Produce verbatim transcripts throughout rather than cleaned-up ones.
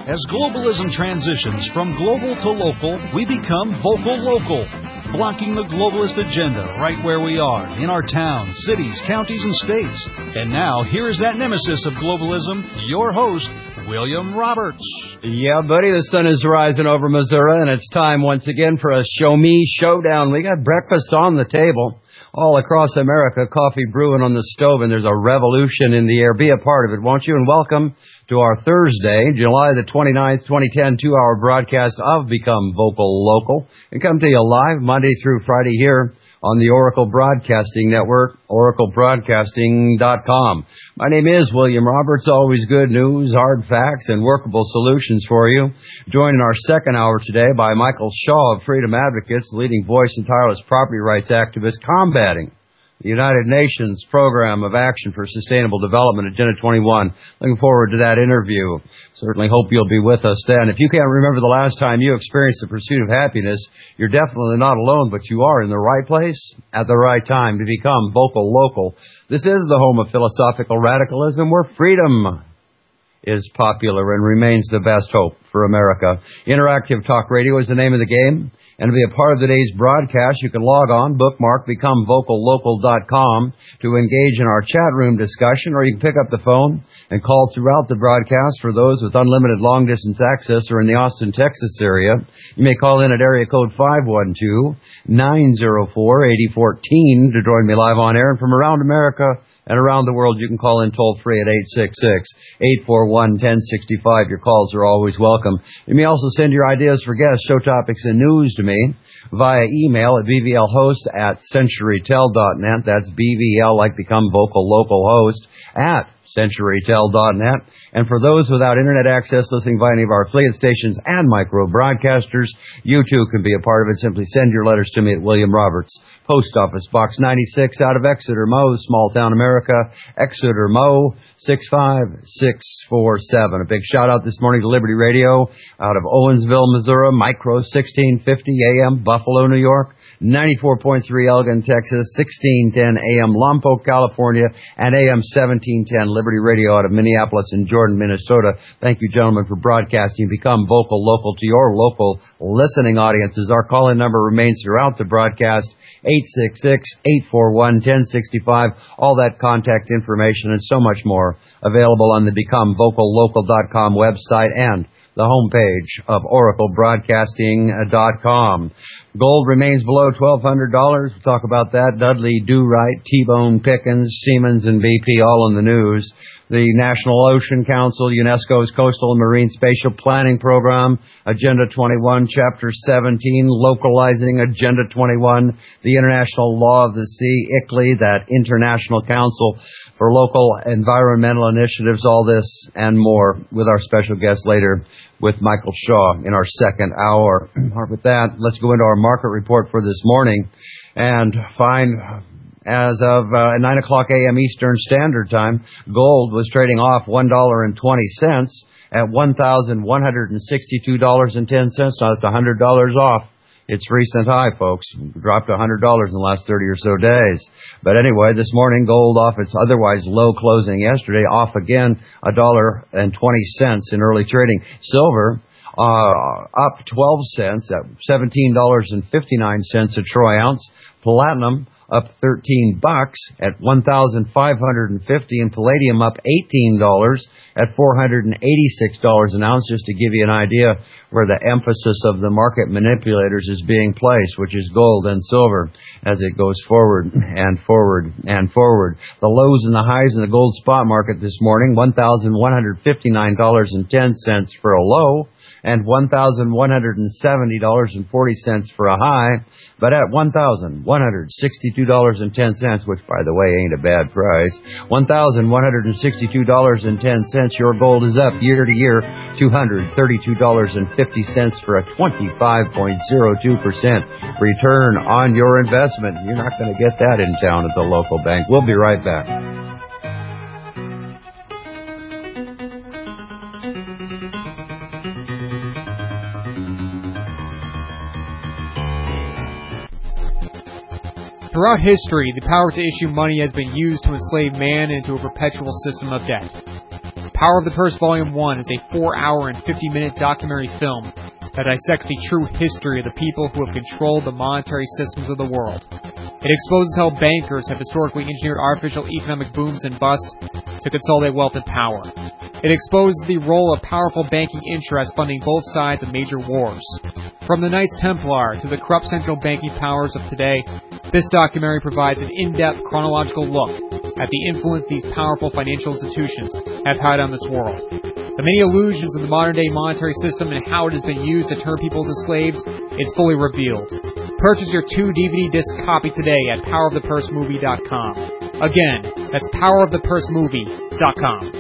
As globalism transitions from global to local, we become vocal local, blocking the globalist agenda right where we are, in our towns, cities, counties, and states. And now, here is that nemesis of globalism, your host, William Roberts. Yeah, buddy, the sun is rising over Missouri, and it's time once again for a Show Me Showdown. We got breakfast on the table all across America, coffee brewing on the stove, and there's a revolution in the air. Be a part of it, won't you? And welcome to our Thursday, July the twenty-ninth, twenty ten, two-hour broadcast of Become Vocal Local. And come to you live Monday through Friday here on the Oracle Broadcasting Network, oracle broadcasting dot com. My name is William Roberts. Always good news, hard facts, and workable solutions for you. Joining our second hour today by Michael Shaw of Freedom Advocates, leading voice and tireless property rights activist combating the United Nations Program of Action for Sustainable Development, Agenda twenty-one. Looking forward to that interview. Certainly hope you'll be with us then. If you can't remember the last time you experienced the pursuit of happiness, you're definitely not alone, but you are in the right place at the right time to become vocal local. This is the home of philosophical radicalism, where freedom is popular and remains the best hope for America. Interactive Talk Radio is the name of the game. And to be a part of today's broadcast, you can log on, bookmark, become vocal local dot com to engage in our chat room discussion, or you can pick up the phone and call throughout the broadcast for those with unlimited long-distance access or in the Austin, Texas area. You may call in at area code five one two, nine zero four, eight zero one four to join me live on air. And from around America and around the world, you can call in toll-free at eight six six, eight four one, one zero six five. Your calls are always welcome. You may also send your ideas for guests, show topics, and news to me via email at b v l host at century tel dot net. That's B V L, like become vocal local host, at century tel dot net. And for those without internet access listening via any of our affiliate stations and micro broadcasters, you too can be a part of it. Simply send your letters to me at William Roberts, Post Office Box ninety-six, out of Exeter, Mo, small town America, Exeter, Mo, six five six four seven. A big shout out this morning to Liberty Radio out of Owensville, Missouri, Micro sixteen fifty A M, Buffalo, New York, ninety-four point three Elgin, Texas, sixteen ten A M, Lompoc, California, and A M seventeen ten Liberty Radio out of Minneapolis and Jordan, Minnesota. Thank you, gentlemen, for broadcasting. Become vocal local to your local listening audiences. Our call-in number remains throughout the broadcast, eight six six, eight four one, one zero six five. All that contact information and so much more available on the become vocal local dot com website and the homepage of oracle broadcasting dot com. Gold remains below twelve hundred dollars. We'll talk about that. Dudley Do Right, T-Bone Pickens, Siemens, and B P all in the news. The National Ocean Council, UNESCO's Coastal and Marine Spatial Planning Program, Agenda twenty-one, Chapter seventeen, Localizing Agenda twenty-one, the International Law of the Sea, I C L I, that International Council for Local Environmental Initiatives, all this and more with our special guest later with Michael Shaw in our second hour. With that, let's go into our market report for this morning and find, as of uh, nine o'clock A M Eastern Standard Time, gold was trading off one dollar and twenty cents at one thousand one hundred sixty-two dollars and ten cents. Now that's one hundred dollars off its recent high, folks. It dropped one hundred dollars in the last thirty or so days. But anyway, this morning, gold off its otherwise low closing yesterday, off again one dollar and twenty cents in early trading. Silver uh, up twelve cents at seventeen dollars and fifty-nine cents a troy ounce. Platinum up thirteen bucks at one thousand five hundred fifty, and palladium up eighteen dollars at four hundred eighty-six dollars an ounce, just to give you an idea where the emphasis of the market manipulators is being placed, which is gold and silver, as it goes forward and forward and forward. The lows and the highs in the gold spot market this morning, one thousand one hundred fifty-nine dollars and ten cents for a low, and one thousand one hundred seventy dollars and forty cents for a high, but at one thousand one hundred sixty-two dollars and ten cents, which, by the way, ain't a bad price, one thousand one hundred sixty-two dollars and ten cents, your gold is up year to year, two hundred thirty-two dollars and fifty cents for a twenty-five point zero two percent return on your investment. You're not going to get that in town at the local bank. We'll be right back. Throughout history, the power to issue money has been used to enslave man into a perpetual system of debt. Power of the Purse Volume one is a four hour and fifty minute documentary film that dissects the true history of the people who have controlled the monetary systems of the world. It exposes how bankers have historically engineered artificial economic booms and busts to consolidate wealth and power. It exposes the role of powerful banking interests funding both sides of major wars. From the Knights Templar to the corrupt central banking powers of today, this documentary provides an in-depth chronological look at the influence these powerful financial institutions have had on this world. The many illusions of the modern-day monetary system and how it has been used to turn people into slaves is fully revealed. Purchase your two D V D disc copy today at power of the purse movie dot com. Again, that's power of the purse movie dot com.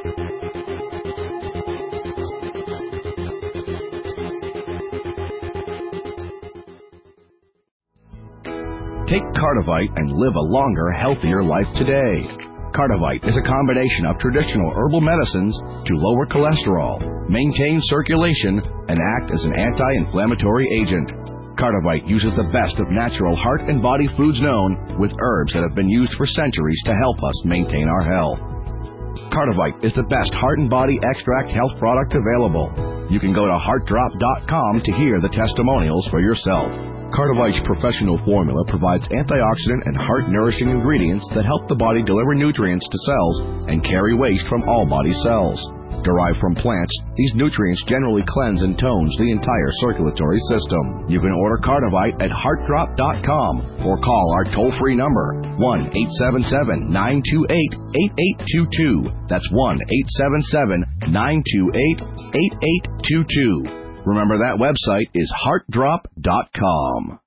Take Cardivite and live a longer, healthier life today. Cardivite is a combination of traditional herbal medicines to lower cholesterol, maintain circulation, and act as an anti-inflammatory agent. Cardivite uses the best of natural heart and body foods known, with herbs that have been used for centuries to help us maintain our health. Cardivite is the best heart and body extract health product available. You can go to heart drop dot com to hear the testimonials for yourself. Cardivite's professional formula provides antioxidant and heart-nourishing ingredients that help the body deliver nutrients to cells and carry waste from all body cells. Derived from plants, these nutrients generally cleanse and tones the entire circulatory system. You can order Cardivite at heart drop dot com or call our toll-free number, one eight seven seven, nine two eight, eight eight two two. That's one eight seven seven, nine two eight, eight eight two two. Remember, that website is heart drop dot com.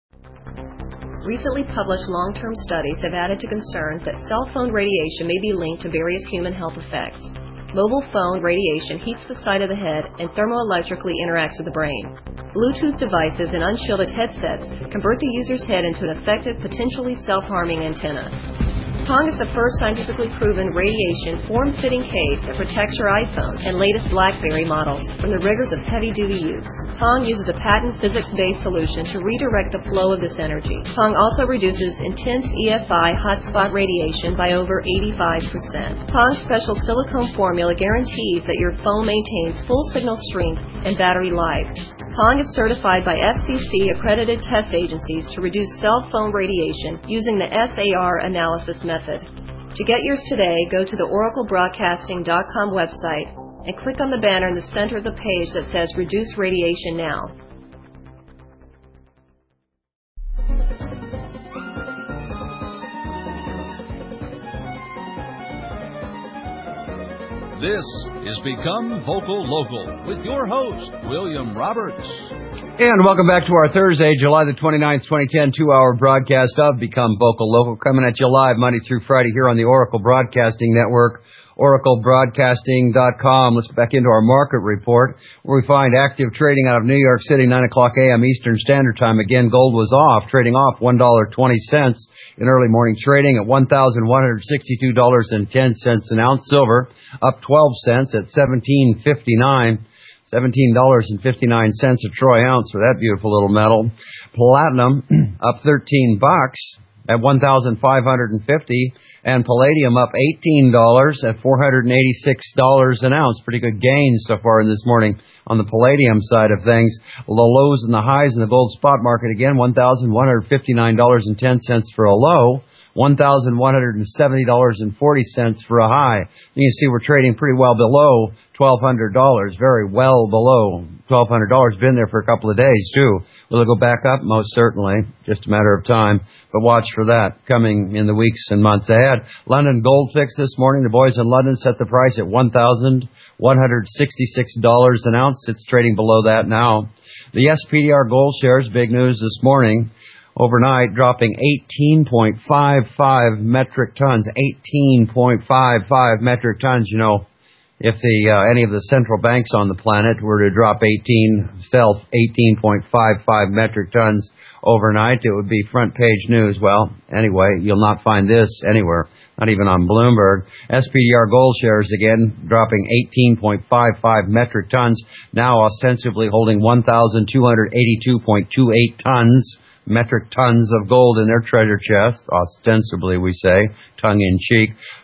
Recently published long-term studies have added to concerns that cell phone radiation may be linked to various human health effects. Mobile phone radiation heats the side of the head and thermoelectrically interacts with the brain. Bluetooth devices and unshielded headsets convert the user's head into an effective, potentially self-harming antenna. Pong is the first scientifically proven radiation form-fitting case that protects your iPhone and latest BlackBerry models from the rigors of heavy-duty use. Pong uses a patent physics-based solution to redirect the flow of this energy. Pong also reduces intense E F I hotspot radiation by over eighty-five percent. Pong's special silicone formula guarantees that your phone maintains full signal strength and battery life. Pong is certified by F C C-accredited test agencies to reduce cell phone radiation using the S A R analysis method. To get yours today, go to the oracle broadcasting dot com website and click on the banner in the center of the page that says Reduce Radiation Now. This is Become Vocal Local with your host, William Roberts. And welcome back to our Thursday, July the twenty-ninth, twenty ten, two-hour broadcast of Become Vocal Local, coming at you live Monday through Friday here on the Oracle Broadcasting Network, oracle broadcasting dot com. Let's get back into our market report, where we find active trading out of New York City, nine o'clock a.m. Eastern Standard Time. Again, gold was off, trading off one dollar and twenty cents in early morning trading at one thousand one hundred sixty-two dollars and ten cents an ounce. Silver up twelve cents at seventeen fifty-nine. seventeen dollars and fifty-nine cents a troy ounce for that beautiful little metal. Platinum up thirteen bucks at one thousand five hundred fifty, and palladium up eighteen dollars at four hundred eighty-six dollars an ounce. Pretty good gains so far in this morning on the palladium side of things. The lows and the highs in the gold spot market again, one thousand one hundred fifty-nine dollars and ten cents for a low, one thousand one hundred seventy dollars and forty cents for a high. You can see we're trading pretty well below twelve hundred dollars, very well below twelve hundred dollars. Been there for a couple of days, too. Will it go back up? Most certainly. Just a matter of time. But watch for that coming in the weeks and months ahead. London Gold Fix this morning. The boys in London set the price at one thousand one hundred sixty-six dollars an ounce. It's trading below that now. The S P D R Gold shares, big news this morning. Overnight, dropping eighteen point five five metric tons. eighteen point five five metric tons. You know, if the uh, any of the central banks on the planet were to drop eighteen, sell eighteen point five five metric tons overnight, it would be front page news. Well, anyway, you'll not find this anywhere, not even on Bloomberg. S P D R Gold shares again dropping eighteen point five five metric tons, now ostensibly holding one thousand two hundred eighty-two point two eight tons. Metric tons of gold in their treasure chest, ostensibly we say, tongue-in-cheek.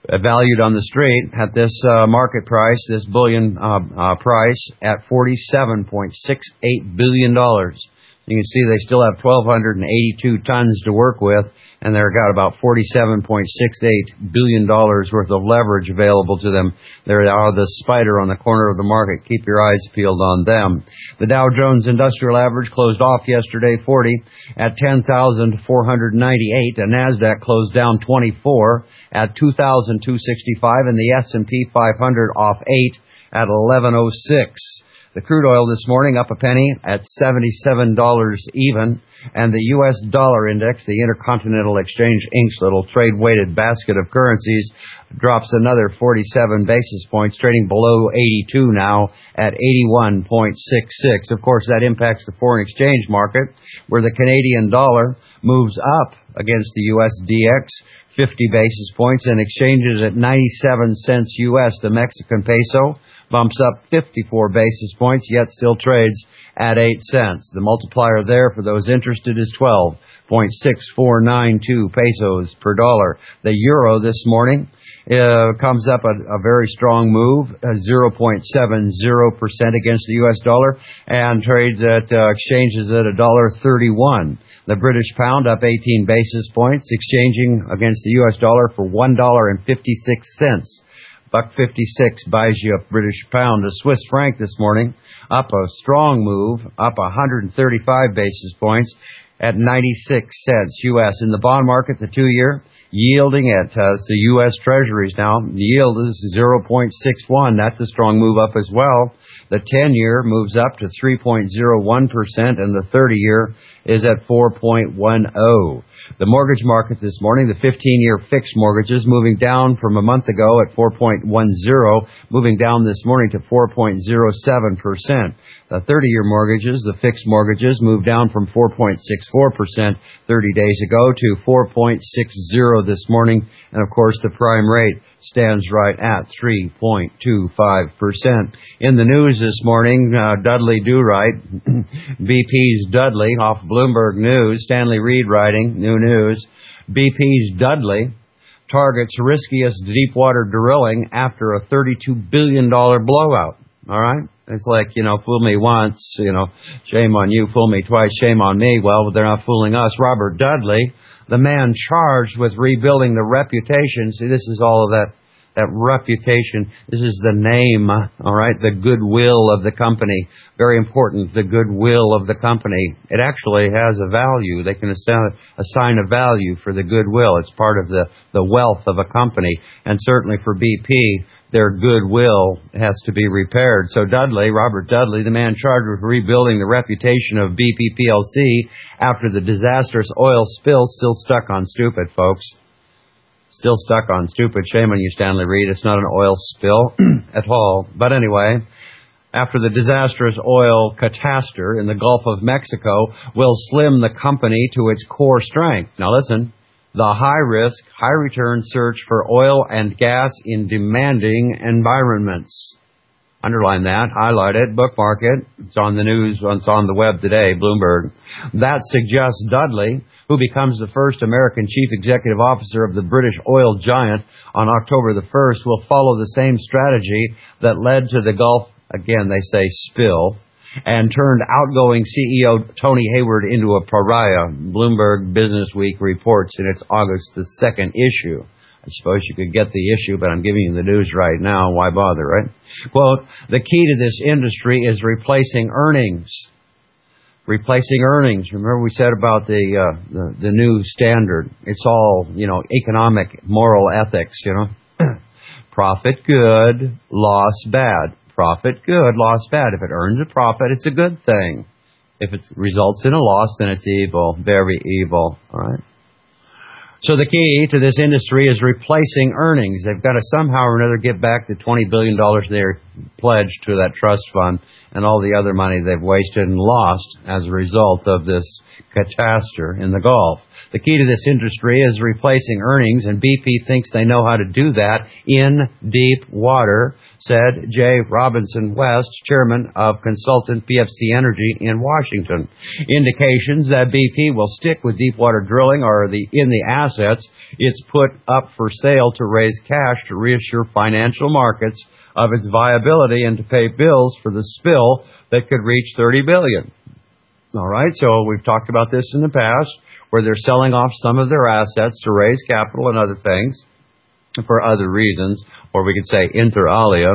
valued on the street at this uh, market price, this bullion uh, uh, price, at forty-seven point six eight billion dollars. You can see they still have one thousand two hundred eighty-two tons to work with, and they've got about forty-seven point six eight billion dollars worth of leverage available to them. They are the spider on the corner of the market. Keep your eyes peeled on them. The Dow Jones Industrial Average closed off yesterday forty at ten thousand four hundred ninety-eight. The NASDAQ closed down twenty-four at two thousand two hundred sixty-five, and the S and P five hundred off eight at eleven oh six. The crude oil this morning up a penny at seventy-seven dollars even, and the U S dollar index, the Intercontinental Exchange Incorporated's little trade-weighted basket of currencies, drops another forty-seven basis points, trading below eighty-two now at eighty-one point six six. Of course, that impacts the foreign exchange market, where the Canadian dollar moves up against the U S D X fifty basis points and exchanges at ninety-seven cents U S. The Mexican peso bumps up fifty-four basis points, yet still trades at eight cents. The multiplier there for those interested is twelve point six four nine two pesos per dollar. The euro this morning uh, comes up a, a very strong move, uh, zero point seven zero percent against the U S dollar, and trades at uh, exchanges at one dollar thirty-one. The British pound up eighteen basis points, exchanging against the U S dollar for one dollar fifty-six cents. Buck fifty-six buys you a British pound. The Swiss franc this morning up a strong move, up one hundred thirty-five basis points at ninety-six cents U S. In the bond market, the two-year yielding at uh, the U S Treasuries now. The yield is zero point six one. That's a strong move up as well. The ten-year moves up to three point zero one percent, and the thirty-year is at four point one zero. The mortgage market this morning, the fifteen-year fixed mortgages moving down from a month ago at four point one zero, moving down this morning to four point zero seven percent. The thirty-year mortgages, the fixed mortgages, moved down from four point six four percent thirty days ago to four point six zero this morning. And, of course, the prime rate stands right at three point two five percent. In the news this morning, uh, Dudley Do Right, B P's Dudley, off Bloomberg News, Stanley Reed writing, New News, B P's Dudley targets riskiest deepwater drilling after a thirty-two billion dollars blowout. All right? It's like, you know, fool me once, you know, shame on you, fool me twice, shame on me. Well, they're not fooling us. Robert Dudley, the man charged with rebuilding the reputation. See, this is all of that, that reputation. This is the name, all right, the goodwill of the company. Very important, the goodwill of the company. It actually has a value. They can assign, assign a value for the goodwill. It's part of the, the wealth of a company. And certainly for B P, their goodwill has to be repaired. So Dudley, Robert Dudley, the man charged with rebuilding the reputation of B P P L C after the disastrous oil spill, still stuck on stupid, folks. Still stuck on stupid. Shame on you, Stanley Reed. It's not an oil spill at all. But anyway, after the disastrous oil catastrophe in the Gulf of Mexico will slim the company to its core strength. Now listen. The high-risk, high-return search for oil and gas in demanding environments. Underline that, highlight it, bookmark it. It's on the news, it's on the web today, Bloomberg. That suggests Dudley, who becomes the first American chief executive officer of the British oil giant on October the first, will follow the same strategy that led to the Gulf, again they say spill, and turned outgoing C E O Tony Hayward into a pariah. Bloomberg Business Week reports in its August the second issue. I suppose you could get the issue, but I'm giving you the news right now. Why bother, right? Quote, the key to this industry is replacing earnings. Replacing earnings. Remember we said about the, uh, the, the new standard. It's all, you know, economic, moral ethics, you know. Profit good, loss bad. Profit good, loss bad. If it earns a profit, it's a good thing. If it results in a loss, then it's evil, very evil. All right. So the key to this industry is replacing earnings. They've got to somehow or another get back the twenty billion dollars they're pledged to that trust fund and all the other money they've wasted and lost as a result of this catastrophe in the Gulf. The key to this industry is replacing earnings, and B P thinks they know how to do that in deep water, said Jay Robinson West, chairman of consultant P F C Energy in Washington. Indications that B P will stick with deep water drilling are the in the assets it's put up for sale to raise cash to reassure financial markets of its viability and to pay bills for the spill that could reach thirty billion dollars. All right, so we've talked about this in the past, where they're selling off some of their assets to raise capital and other things for other reasons, or we could say inter alia.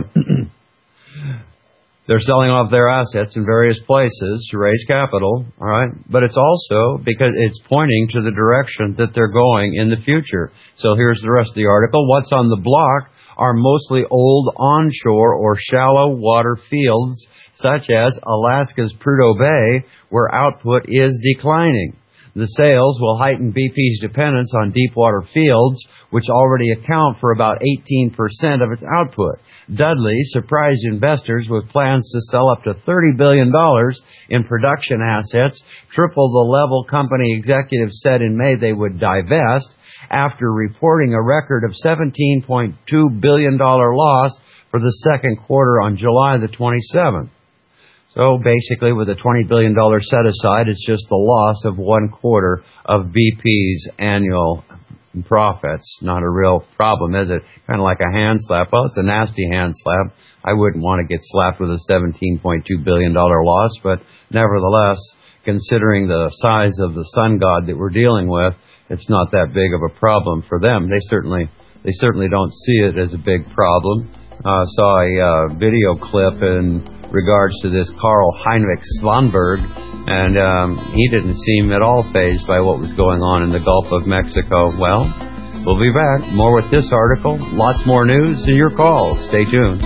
They're selling off their assets in various places to raise capital, all right? But it's also because it's pointing to the direction that they're going in the future. So here's the rest of the article. What's on the block are mostly old onshore or shallow water fields, such as Alaska's Prudhoe Bay, where output is declining. The sales will heighten B P's dependence on deepwater fields, which already account for about eighteen percent of its output. Dudley surprised investors with plans to sell up to thirty billion dollars in production assets, triple the level company executives said in May they would divest, after reporting a record of seventeen point two billion dollars loss for the second quarter on July the twenty-seventh. So basically, with a twenty billion dollars set aside, it's just the loss of one quarter of B P's annual profits. Not a real problem, is it? Kind of like a hand slap. Well, it's a nasty hand slap. I wouldn't want to get slapped with a seventeen point two billion dollars loss, but nevertheless, considering the size of the sun god that we're dealing with, it's not that big of a problem for them. They certainly, they certainly don't see it as a big problem. I uh, saw a uh, video clip in regards to this Karl Heinrich Svanberg, and um, he didn't seem at all fazed by what was going on in the Gulf of Mexico. Well, we'll be back. More with this article. Lots more news and your calls. Stay tuned.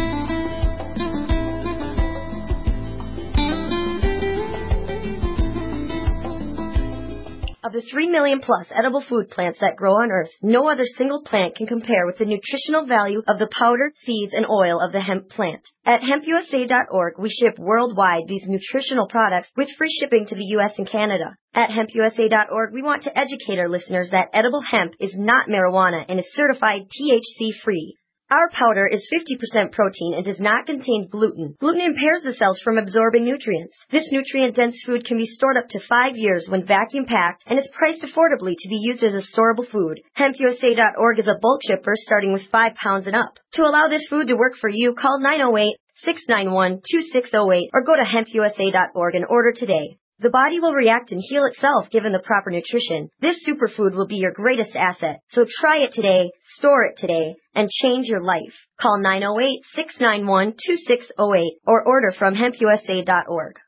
Of the three million plus edible food plants that grow on Earth, no other single plant can compare with the nutritional value of the powder, seeds, and oil of the hemp plant. At hemp U S A dot org, we ship worldwide these nutritional products with free shipping to the U S and Canada. At hemp U S A dot org, we want to educate our listeners that edible hemp is not marijuana and is certified T H C-free. Our powder is fifty percent protein and does not contain gluten. Gluten impairs the cells from absorbing nutrients. This nutrient-dense food can be stored up to five years when vacuum-packed and is priced affordably to be used as a storable food. hemp U S A dot org is a bulk shipper starting with five pounds and up. To allow this food to work for you, call nine oh eight, six nine one, two six oh eight or go to hemp U S A dot org and order today. The body will react and heal itself given the proper nutrition. This superfood will be your greatest asset. So try it today, store it today, and change your life. Call nine oh eight, six nine one, two six oh eight or order from hemp U S A dot org.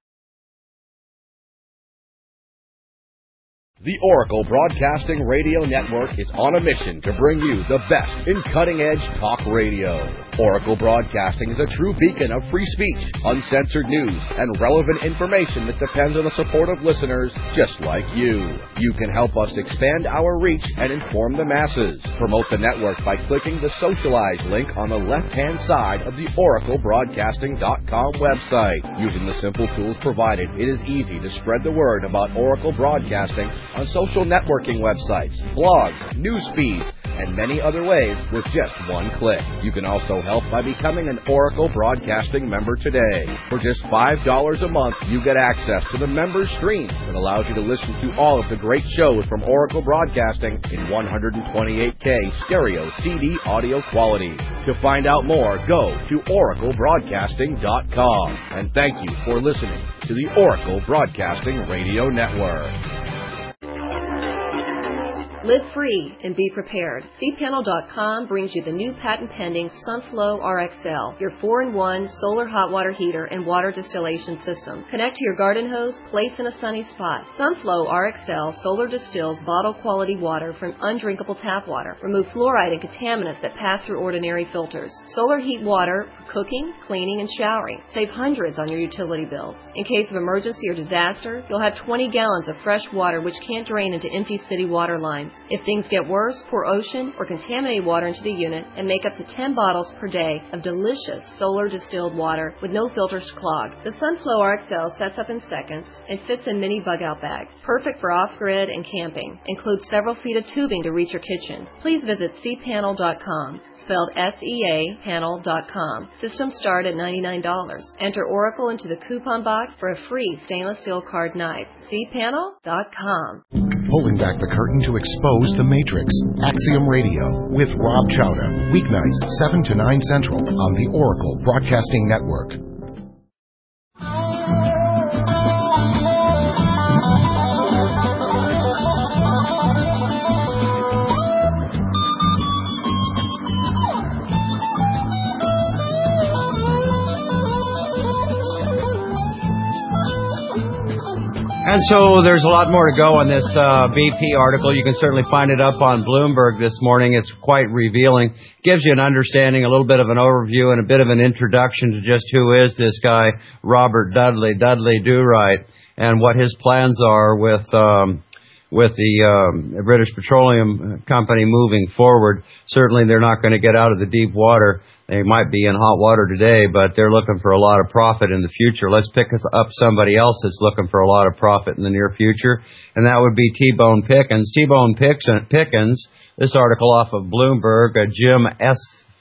The Oracle Broadcasting Radio Network is on a mission to bring you the best in cutting-edge talk radio. Oracle Broadcasting is a true beacon of free speech, uncensored news, and relevant information that depends on the support of listeners just like you. You can help us expand our reach and inform the masses. Promote the network by clicking the Socialize link on the left-hand side of the oracle broadcasting dot com website. Using the simple tools provided, it is easy to spread the word about Oracle Broadcasting on social networking websites, blogs, news feeds, and many other ways with just one click. You can also help by becoming an Oracle Broadcasting member today. For just five dollars a month, you get access to the members stream that allows you to listen to all of the great shows from Oracle Broadcasting in one twenty-eight K stereo C D audio quality. To find out more, go to oracle broadcasting dot com. And thank you for listening to the Oracle Broadcasting Radio Network. Live free and be prepared. C panel dot com brings you the new patent-pending Sunflow R X L, your four in one solar hot water heater and water distillation system. Connect to your garden hose, place in a sunny spot. Sunflow R X L solar distills bottle-quality water from undrinkable tap water. Remove fluoride and contaminants that pass through ordinary filters. Solar heat water for cooking, cleaning, and showering. Save hundreds on your utility bills. In case of emergency or disaster, you'll have twenty gallons of fresh water which can't drain into empty city water lines. If things get worse, pour ocean or contaminated water into the unit and make up to ten bottles per day of delicious solar distilled water with no filters to clog. The Sunflow R X L sets up in seconds and fits in mini bug-out bags. Perfect for off-grid and camping. Includes several feet of tubing to reach your kitchen. Please visit C panel dot com, spelled S E A panel dot com. Systems start at ninety-nine dollars. Enter Oracle into the coupon box for a free stainless steel card knife. C panel dot com. Pulling back the curtain to expose the Matrix. Axiom Radio with Rob Chowda. Weeknights seven to nine Central on the Oracle Broadcasting Network. And so there's a lot more to go on this uh, B P article. You can certainly find it up on Bloomberg this morning. It's quite revealing. Gives you an understanding, a little bit of an overview, and a bit of an introduction to just who is this guy, Robert Dudley, Dudley Do-Right, and what his plans are with um, with the um, British Petroleum Company moving forward. Certainly they're not going to get out of the deep water. They might be in hot water today, but they're looking for a lot of profit in the future. Let's pick up somebody else that's looking for a lot of profit in the near future, and that would be T-Bone Pickens. T-Bone Pickens, this article off of Bloomberg, uh, Jim S.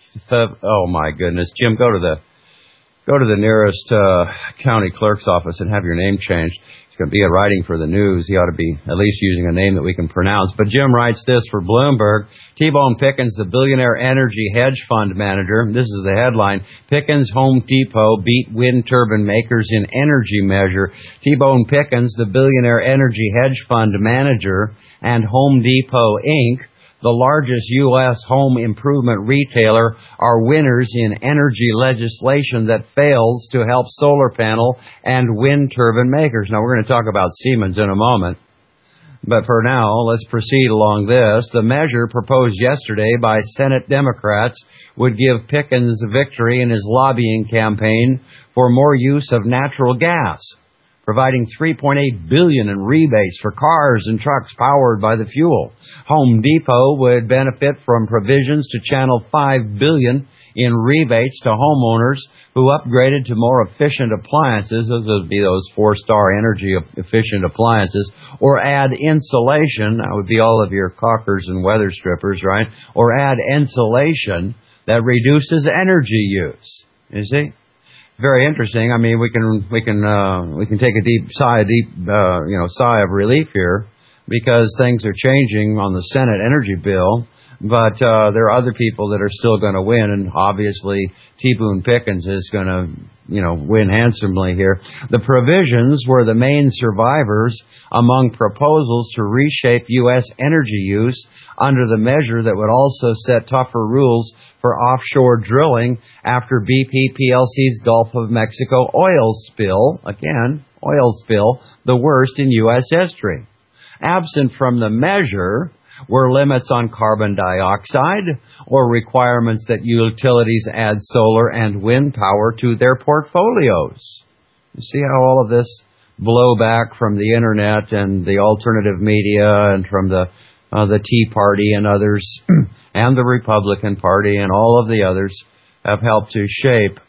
Oh, my goodness. Jim, go to the go to the nearest uh, county clerk's office and have your name changed. Going to be a writing for the news. He ought to be at least using a name that we can pronounce. But Jim writes this for Bloomberg. T-Bone Pickens, the billionaire energy hedge fund manager. This is the headline. Pickens Home Depot beat wind turbine makers in energy measure. T-Bone Pickens, the billionaire energy hedge fund manager, and Home Depot, Incorporated, the largest U S home improvement retailer, are winners in energy legislation that fails to help solar panel and wind turbine makers. Now, we're going to talk about Siemens in a moment. But for now, let's proceed along this. The measure proposed yesterday by Senate Democrats would give Pickens a victory in his lobbying campaign for more use of natural gas, providing three point eight billion dollars in rebates for cars and trucks powered by the fuel. Home Depot would benefit from provisions to channel five billion dollars in rebates to homeowners who upgraded to more efficient appliances. Those would be those four-star energy efficient appliances, or add insulation. That would be all of your caulkers and weather strippers, right? Or add insulation that reduces energy use. You see? Very interesting. I mean, we can we can uh, we can take a deep sigh, a deep uh, you know sigh of relief here, because things are changing on the Senate energy bill. But uh, there are other people that are still going to win, and obviously T-Boone Pickens is going to you know win handsomely here. The provisions were the main survivors among proposals to reshape U S energy use under the measure that would also set tougher rules for offshore drilling after B P P L C's Gulf of Mexico oil spill. Again, oil spill, the worst in U S history. Absent from the measure were limits on carbon dioxide or requirements that utilities add solar and wind power to their portfolios. You see how all of this blowback from the internet and the alternative media and from the uh, the Tea Party and others and the Republican Party and all of the others have helped to shape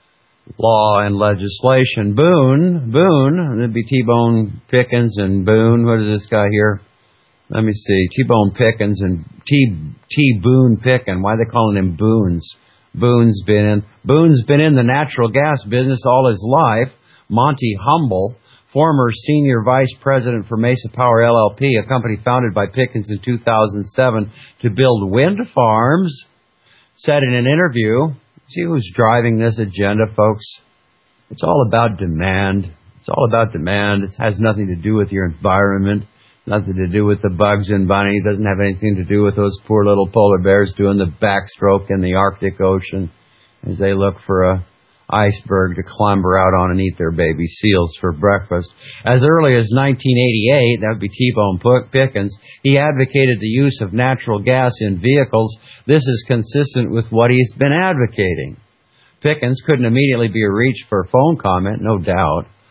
law and legislation. Boone, Boone, it'd be T-Bone Pickens and Boone. What is this guy here? Let me see. T-Bone Pickens and T. T. Boone Pickens. Why are they calling him Boone's? Boone's been in. Boone's been in the natural gas business all his life. Monty Humble, former senior vice president for Mesa Power L L P, a company founded by Pickens in two thousand seven to build wind farms, said in an interview, see who's driving this agenda, folks? It's all about demand. It's all about demand. It has nothing to do with your environment. Nothing to do with the bugs and bunny. It doesn't have anything to do with those poor little polar bears doing the backstroke in the Arctic Ocean as they look for a iceberg to clamber out on and eat their baby seals for breakfast. As early as nineteen eighty-eight, that would be T-Bone Pickens, he advocated the use of natural gas in vehicles. This is consistent with what he's been advocating. Pickens couldn't immediately be reached for a phone comment, no doubt.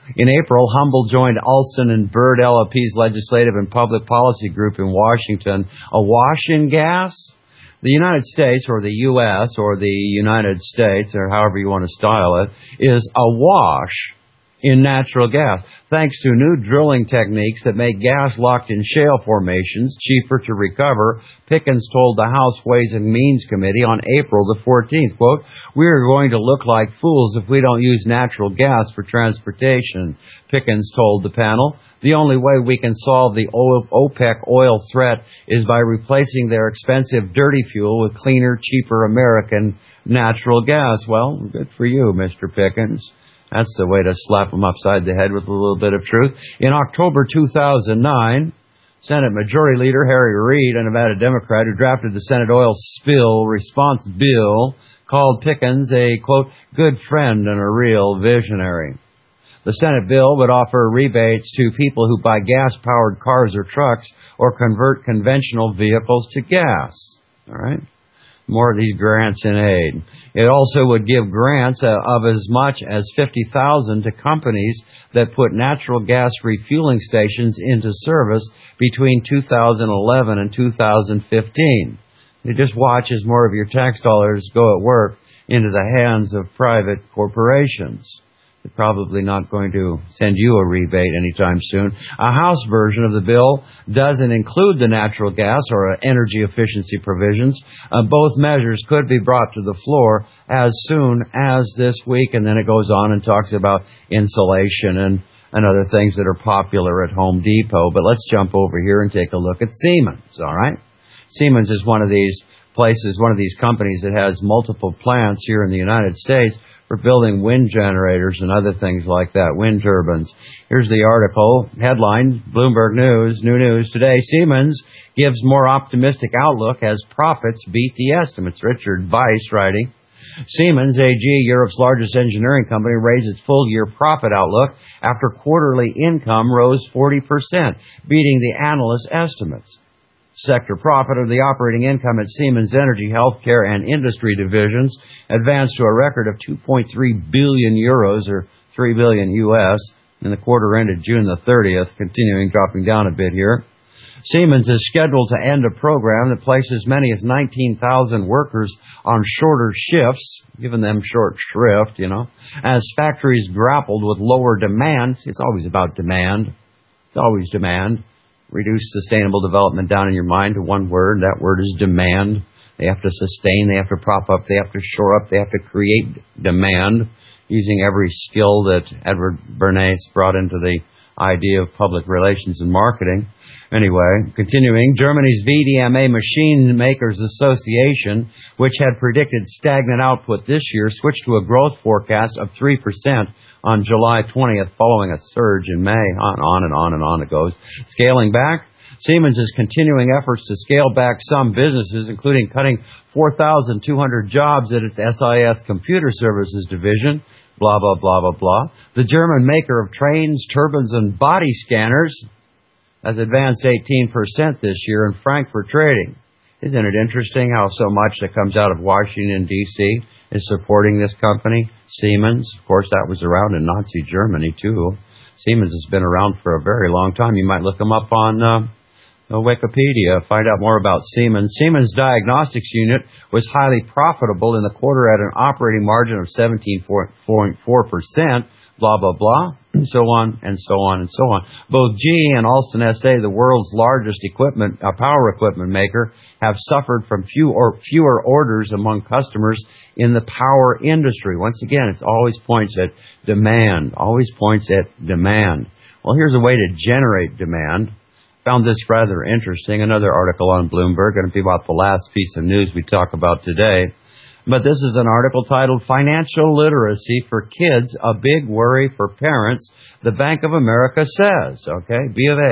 In April, Humble joined Alston and Byrd L L P's Legislative and Public Policy Group in Washington. Awash in gas? The United States, or the U S, or the United States, or however you want to style it, is awash in natural gas, thanks to new drilling techniques that make gas locked in shale formations cheaper to recover. Pickens told the House Ways and Means Committee on April the fourteenth, quote, "We are going to look like fools if we don't use natural gas for transportation," Pickens told the panel. "The only way we can solve the OPEC oil threat is by replacing their expensive dirty fuel with cleaner, cheaper American natural gas." Well, good for you, Mister Pickens. That's the way to slap them upside the head with a little bit of truth. In October two thousand nine, Senate Majority Leader Harry Reid, a Nevada Democrat who drafted the Senate oil spill response bill, called Pickens a, quote, "good friend and a real visionary." The Senate bill would offer rebates to people who buy gas-powered cars or trucks or convert conventional vehicles to gas. All right? More of these grants and aid. It also would give grants of as much as fifty thousand dollars to companies that put natural gas refueling stations into service between two thousand eleven and two thousand fifteen. You just watch as more of your tax dollars go at work into the hands of private corporations. They're probably not going to send you a rebate anytime soon. A House version of the bill doesn't include the natural gas or energy efficiency provisions. Uh, both measures could be brought to the floor as soon as this week, and then it goes on and talks about insulation and, and other things that are popular at Home Depot. But let's jump over here and take a look at Siemens, all right? Siemens is one of these places, one of these companies that has multiple plants here in the United States for building wind generators and other things like that, wind turbines. Here's the article. Headline, Bloomberg News, new news today. Siemens gives more optimistic outlook as profits beat the estimates. Richard Weiss writing. Siemens A G, Europe's largest engineering company, raised its full-year profit outlook after quarterly income rose forty percent, beating the analyst estimates. Sector profit of the operating income at Siemens Energy, Healthcare, and Industry divisions advanced to a record of two point three billion euros, or three billion U S, in the quarter ended June the thirtieth, continuing dropping down a bit here. Siemens is scheduled to end a program that places as many as nineteen thousand workers on shorter shifts, giving them short shrift, you know, as factories grappled with lower demands. It's always about demand. It's always demand. Reduce sustainable development down in your mind to one word. That word is demand. They have to sustain, they have to prop up, they have to shore up, they have to create demand using every skill that Edward Bernays brought into the idea of public relations and marketing. Anyway, continuing, Germany's V D M A Machine Makers Association, which had predicted stagnant output this year, switched to a growth forecast of three percent on July twentieth, following a surge in May. On, on and on and on it goes. Scaling back, Siemens is continuing efforts to scale back some businesses, including cutting four thousand two hundred jobs at its S I S Computer Services division, blah, blah, blah, blah, blah. The German maker of trains, turbines, and body scanners has advanced eighteen percent this year in Frankfurt trading. Isn't it interesting how so much that comes out of Washington, D C is supporting this company, Siemens? Of course, that was around in Nazi Germany, too. Siemens has been around for a very long time. You might look them up on uh, Wikipedia, find out more about Siemens. Siemens Diagnostics Unit was highly profitable in the quarter at an operating margin of seventeen point four percent, blah, blah, blah, and so on, and so on, and so on. Both G E and Alston S A, the world's largest equipment, uh, power equipment maker, have suffered from few or fewer orders among customers in the power industry. Once again, it always points at demand, always points at demand. Well, here's a way to generate demand. Found this rather interesting. Another article on Bloomberg, going to be about the last piece of news we talk about today. But this is an article titled Financial Literacy for Kids, a Big Worry for Parents, the Bank of America says. Okay, B of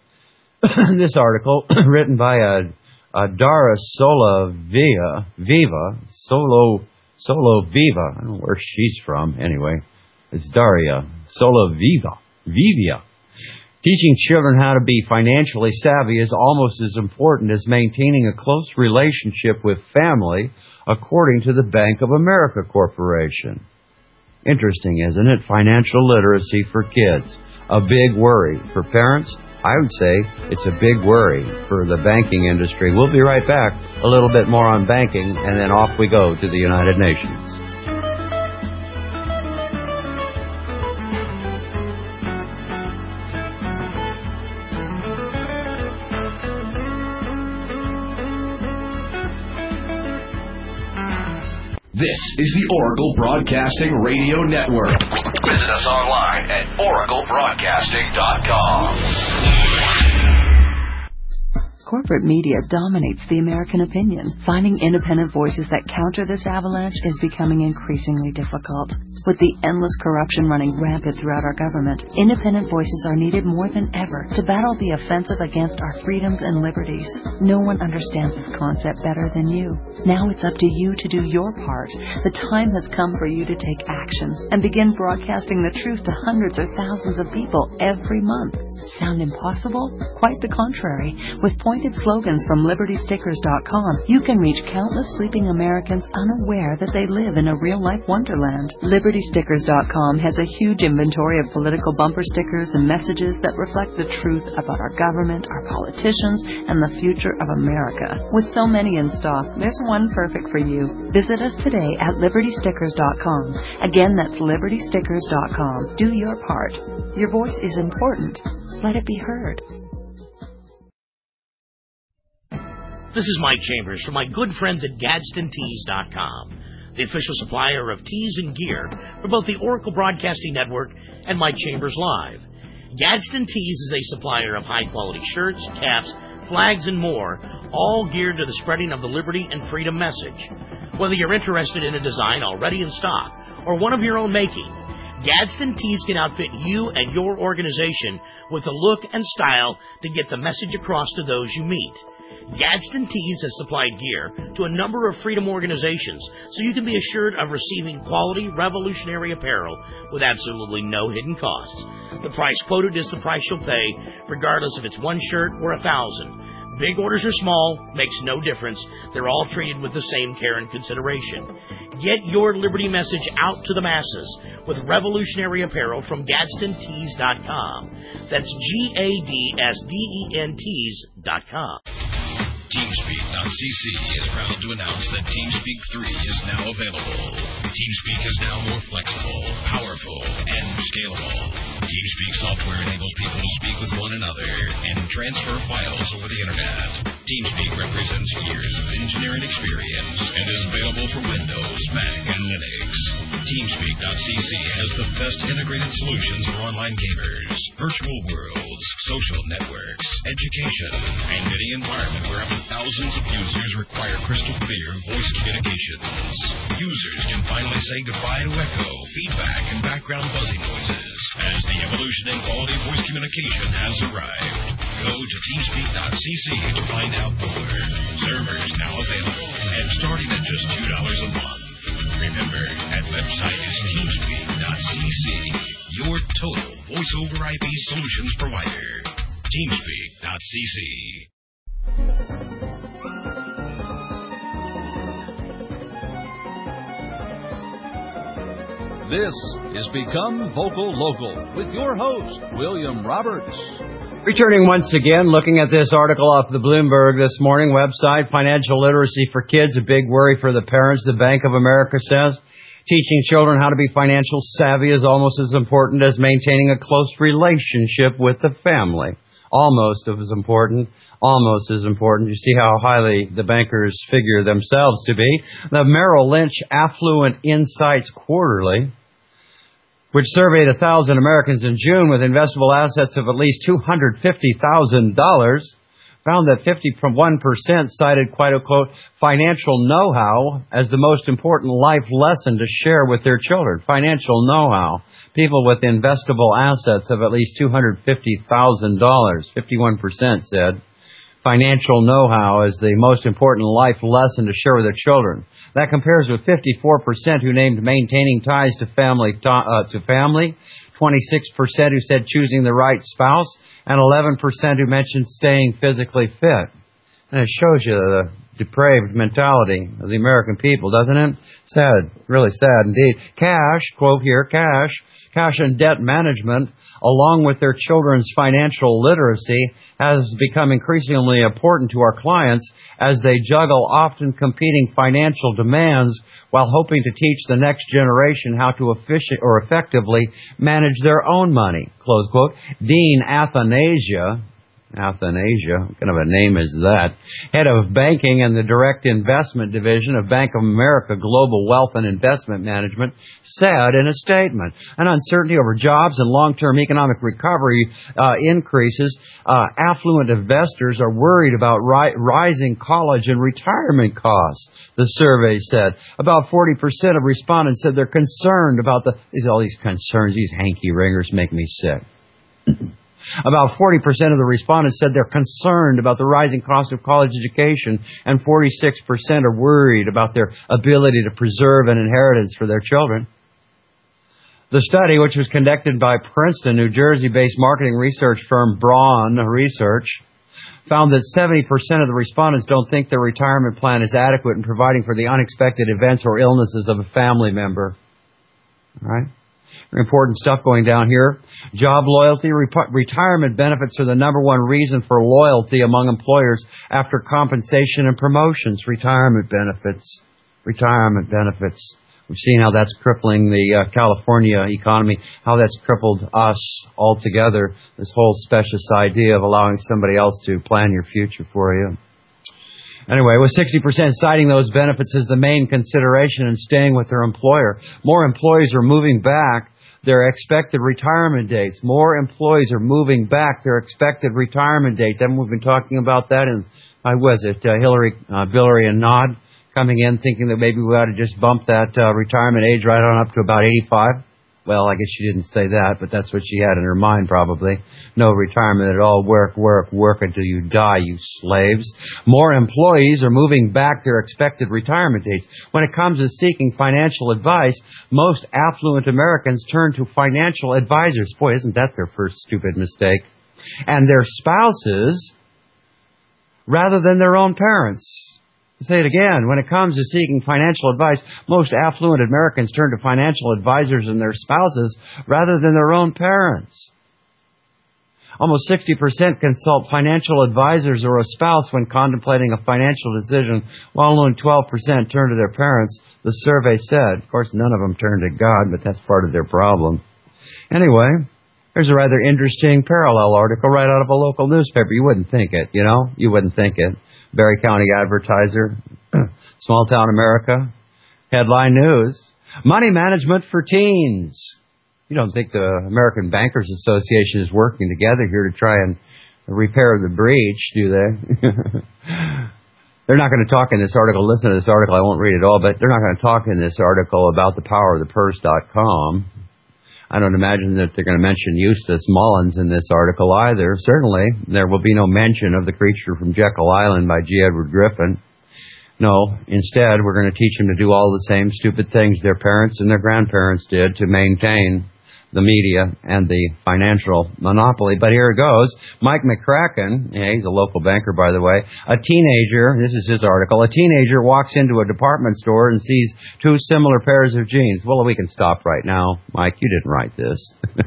A. This article, written by a, a Dara Sola Viva, Viva, Solo, Solo Viva. I don't know where she's from. Anyway, it's Daria Sola Viva, Vivia. Teaching children how to be financially savvy is almost as important as maintaining a close relationship with family, according to the Bank of America Corporation. Interesting, isn't it? Financial literacy for kids. A big worry. For parents, I would say it's a big worry for the banking industry. We'll be right back. A little bit more on banking, and then off we go to the United Nations. This is the Oracle Broadcasting Radio Network. Visit us online at oracle broadcasting dot com. Corporate media dominates the American opinion. Finding independent voices that counter this avalanche is becoming increasingly difficult. With the endless corruption running rampant throughout our government, independent voices are needed more than ever to battle the offensive against our freedoms and liberties. No one understands this concept better than you. Now it's up to you to do your part. The time has come for you to take action and begin broadcasting the truth to hundreds or thousands of people every month. Sound impossible? Quite the contrary. With pointed slogans from liberty stickers dot com, you can reach countless sleeping Americans unaware that they live in a real-life wonderland. liberty stickers dot com has a huge inventory of political bumper stickers and messages that reflect the truth about our government, our politicians, and the future of America. With so many in stock, there's one perfect for you. Visit us today at liberty stickers dot com. Again, that's liberty stickers dot com. Do your part. Your voice is important. Let it be heard. This is Mike Chambers from my good friends at Gadsden Tees dot com, the official supplier of tees and gear for both the Oracle Broadcasting Network and Mike Chambers Live. Gadsden Tees is a supplier of high-quality shirts, caps, flags, and more, all geared to the spreading of the liberty and freedom message. Whether you're interested in a design already in stock or one of your own making, Gadsden Tees can outfit you and your organization with the look and style to get the message across to those you meet. Gadsden Tees has supplied gear to a number of freedom organizations, so you can be assured of receiving quality, revolutionary apparel with absolutely no hidden costs. The price quoted is the price you'll pay, regardless if it's one shirt or a thousand. Big orders or small, makes no difference. They're all treated with the same care and consideration. Get your liberty message out to the masses with revolutionary apparel from Gadsden Tees dot com. That's G A D S D E N Tees dot com. TeamSpeak dot C C is proud to announce that TeamSpeak three is now available. TeamSpeak is now more flexible, powerful, and scalable. TeamSpeak software enables people to speak with one another and transfer files over the internet. TeamSpeak represents years of engineering experience and is available for Windows, Mac, and Linux. TeamSpeak dot C C has the best integrated solutions for online gamers, virtual worlds, social networks, education, and any environment where up to thousands of users require crystal clear voice communications. Users can finally say goodbye to echo, feedback, and background buzzing noises as the evolution in quality voice communication has arrived. Go to TeamSpeak dot C C to find out more. Servers now available and starting at just two dollars a month. Remember, that website is TeamSpeak dot C C, your total voice-over I P solutions provider. TeamSpeak dot C C. This is Become Vocal Local with your host, William Roberts. Returning once again, looking at this article off the Bloomberg this morning website, Financial Literacy for Kids, a big worry for the parents, the Bank of America says. Teaching children how to be financial savvy is almost as important as maintaining a close relationship with the family. Almost as important. Almost as important. You see how highly the bankers figure themselves to be. The Merrill Lynch Affluent Insights Quarterly, which surveyed one thousand Americans in June with investable assets of at least two hundred fifty thousand dollars, found that fifty-one percent cited, quote unquote, financial know-how as the most important life lesson to share with their children. Financial know-how. People with investable assets of at least two hundred fifty thousand dollars, fifty-one percent said. Financial know-how is the most important life lesson to share with their children. That compares with fifty-four percent who named maintaining ties to family, uh, to family, twenty-six percent who said choosing the right spouse, and eleven percent who mentioned staying physically fit. And it shows you the depraved mentality of the American people, doesn't it? Sad, really sad indeed. Cash, quote here, cash, cash and debt management, along with their children's financial literacy, has become increasingly important to our clients as they juggle often competing financial demands while hoping to teach the next generation how to efficient or effectively manage their own money, close quote. Dean Athanasia, Athanasia, what kind of a name is that? Head of Banking and the Direct Investment Division of Bank of America Global Wealth and Investment Management, said in a statement, an uncertainty over jobs and long-term economic recovery uh, increases. Uh, affluent investors are worried about ri- rising college and retirement costs, the survey said. About forty percent of respondents said they're concerned about the, these, all these concerns, these hanky-ringers make me sick. About forty percent of the respondents said they're concerned about the rising cost of college education, and forty-six percent are worried about their ability to preserve an inheritance for their children. The study, which was conducted by Princeton, New Jersey-based marketing research firm Braun Research, found that seventy percent of the respondents don't think their retirement plan is adequate in providing for the unexpected events or illnesses of a family member. All right? Important stuff going down here. Job loyalty. Rep- retirement benefits are the number one reason for loyalty among employers after compensation and promotions. Retirement benefits. Retirement benefits. We've seen how that's crippling the uh, California economy, how that's crippled us altogether, this whole specious idea of allowing somebody else to plan your future for you. Anyway, with sixty percent citing those benefits as the main consideration in staying with their employer, more employees are moving back their expected retirement dates. More employees are moving back their expected retirement dates. And we've been talking about that in, I was it, uh, Hillary, uh, Billary and Nod coming in thinking that maybe we ought to just bump that uh, retirement age right on up to about eighty-five. Well, I guess she didn't say that, but that's what she had in her mind probably. No retirement at all. Work, work, work until you die, you slaves. More employees are moving back their expected retirement dates. When it comes to seeking financial advice, most affluent Americans turn to financial advisors. Boy, isn't that their first stupid mistake? And their spouses rather than their own parents. I'll say it again. When it comes to seeking financial advice, most affluent Americans turn to financial advisors and their spouses rather than their own parents. Almost sixty percent consult financial advisors or a spouse when contemplating a financial decision, while only twelve percent turn to their parents, the survey said. Of course, none of them turn to God, but that's part of their problem. Anyway, there's a rather interesting parallel article right out of a local newspaper. You wouldn't think it, you know? You wouldn't think it. Berry County Advertiser, small town America, headline news, money management for teens. You don't think the American Bankers Association is working together here to try and repair the breach, do they? They're not going to talk in this article. Listen to this article. I won't read it all, but they're not going to talk in this article about the power of the purse dot com. I don't imagine that they're going to mention Eustace Mullins in this article either. Certainly, there will be no mention of The Creature from Jekyll Island by G. Edward Griffin. No, instead, we're going to teach them to do all the same stupid things their parents and their grandparents did to maintain the media and the financial monopoly. But here it goes. Mike McCracken, yeah, he's a local banker, by the way, a teenager, this is his article, a teenager walks into a department store and sees two similar pairs of jeans. Well, we can stop right now. Mike, you didn't write this.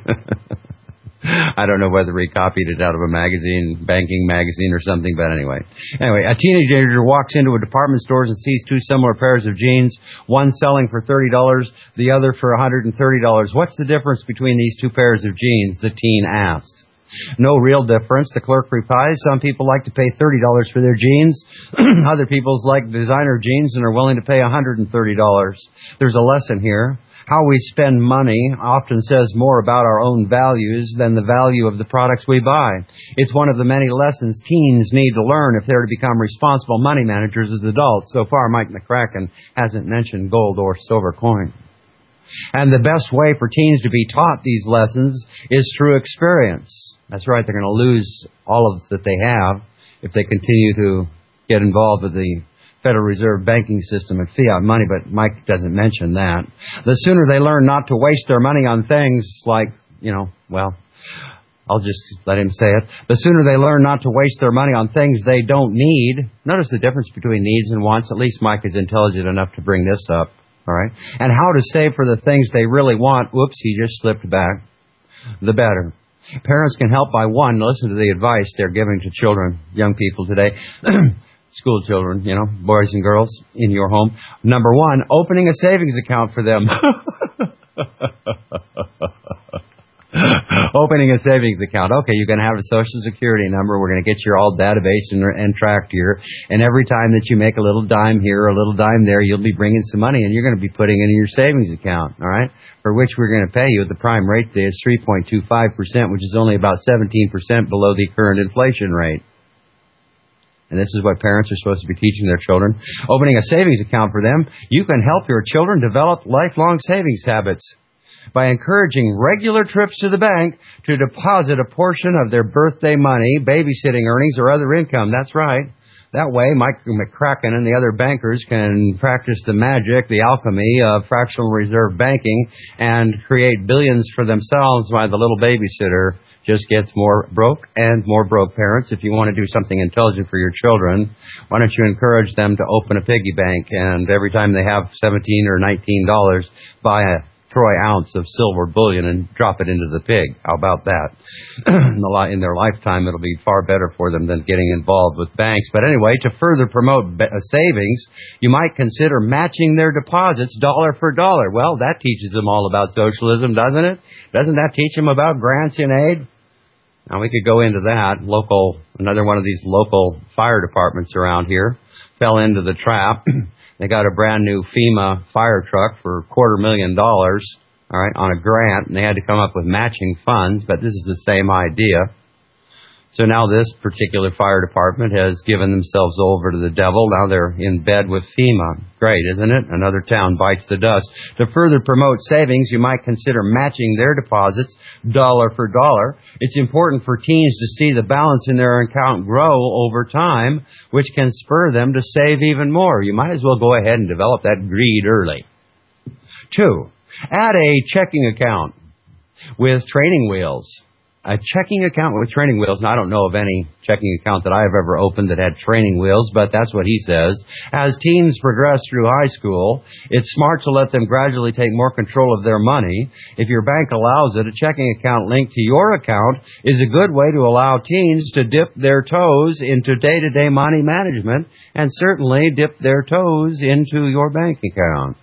I don't know whether he copied it out of a magazine, banking magazine or something, but anyway. Anyway, a teenager walks into a department store and sees two similar pairs of jeans, one selling for thirty dollars, the other for one hundred thirty dollars. What's the difference between these two pairs of jeans? The teen asks. No real difference, the clerk replies. Some people like to pay thirty dollars for their jeans. Other people like designer jeans and are willing to pay one hundred thirty dollars. There's a lesson here. How we spend money often says more about our own values than the value of the products we buy. It's one of the many lessons teens need to learn if they're to become responsible money managers as adults. So far, Mike McCracken hasn't mentioned gold or silver coin. And the best way for teens to be taught these lessons is through experience. That's right, they're going to lose all of that they have if they continue to get involved with the Federal Reserve banking system and fiat money, but Mike doesn't mention that. The sooner they learn not to waste their money on things like, you know, well, I'll just let him say it. The sooner they learn not to waste their money on things they don't need. Notice the difference between needs and wants. At least Mike is intelligent enough to bring this up. All right. And how to save for the things they really want. Whoops, he just slipped back. The better. Parents can help by, one, listen to the advice they're giving to children, young people today. School children, you know, boys and girls in your home. Number one, opening a savings account for them. Opening a savings account. Okay, you're going to have a Social Security number. We're going to get your all database and, and tracked here. And every time that you make a little dime here or a little dime there, you'll be bringing some money and you're going to be putting it in your savings account, all right, for which we're going to pay you. The prime rate today is three point two five percent, which is only about seventeen percent below the current inflation rate. And this is what parents are supposed to be teaching their children. Opening a savings account for them, you can help your children develop lifelong savings habits by encouraging regular trips to the bank to deposit a portion of their birthday money, babysitting earnings, or other income. That's right. That way, Mike McCracken and the other bankers can practice the magic, the alchemy of fractional reserve banking and create billions for themselves while the little babysitter just gets more broke and more broke. Parents, if you want to do something intelligent for your children, why don't you encourage them to open a piggy bank and every time they have seventeen or nineteen dollars, buy a troy ounce of silver bullion and drop it into the pig. How about that? In their lifetime, it'll be far better for them than getting involved with banks. But anyway, to further promote savings, you might consider matching their deposits dollar for dollar. Well, that teaches them all about socialism, doesn't it? Doesn't that teach them about grants and aid? Now, we could go into that. Local, another one of these local fire departments around here fell into the trap. They got a brand new FEMA fire truck for a quarter million dollars, all right, on a grant, and they had to come up with matching funds, but this is the same idea. So now this particular fire department has given themselves over to the devil. Now they're in bed with FEMA. Great, isn't it? Another town bites the dust. To further promote savings, you might consider matching their deposits dollar for dollar. It's important for teens to see the balance in their account grow over time, which can spur them to save even more. You might as well go ahead and develop that greed early. Two, add a checking account with training wheels. A checking account with training wheels. Now, I don't know of any checking account that I have ever opened that had training wheels, but that's what he says. As teens progress through high school, it's smart to let them gradually take more control of their money. If your bank allows it, a checking account linked to your account is a good way to allow teens to dip their toes into day-to-day money management and certainly dip their toes into your bank account.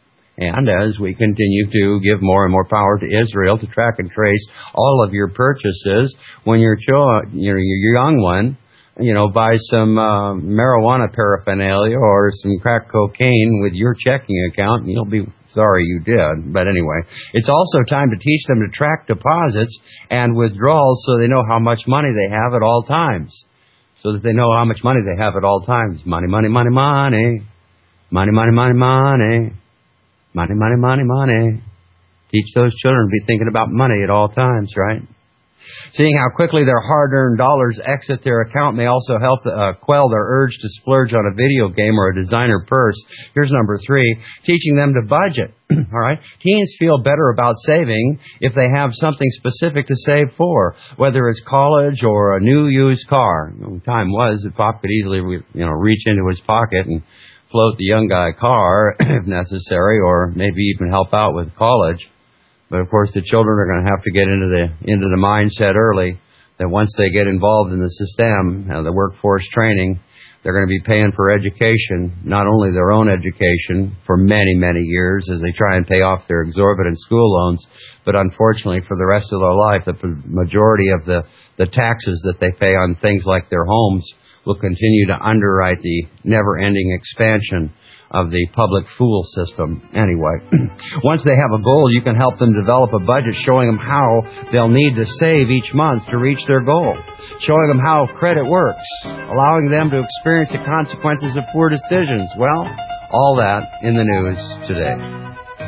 And as we continue to give more and more power to Israel to track and trace all of your purchases, when your cho- your young one, you know, buys some uh, marijuana paraphernalia or some crack cocaine with your checking account, you'll be sorry you did. But anyway, it's also time to teach them to track deposits and withdrawals so they know how much money they have at all times. So that they know how much money they have at all times. Money, money, money, money. Money, money, money, money. Money, money, money, money. Teach those children to be thinking about money at all times, right? Seeing how quickly their hard-earned dollars exit their account may also help uh, quell their urge to splurge on a video game or a designer purse. Here's number three, teaching them to budget. All right? Teens feel better about saving if they have something specific to save for, whether it's college or a new used car. The time was that Pop could easily, you know, reach into his pocket and float the young guy a car if necessary, or maybe even help out with college. But of course, the children are going to have to get into the into the mindset early that once they get involved in the system, uh, the workforce training, they're going to be paying for education, not only their own education for many, many years as they try and pay off their exorbitant school loans, but unfortunately for the rest of their life, the majority of the, the taxes that they pay on things like their homes will continue to underwrite the never-ending expansion of the public fool system. Anyway, once they have a goal, you can help them develop a budget showing them how they'll need to save each month to reach their goal, showing them how credit works, allowing them to experience the consequences of poor decisions. Well, all that in the news today.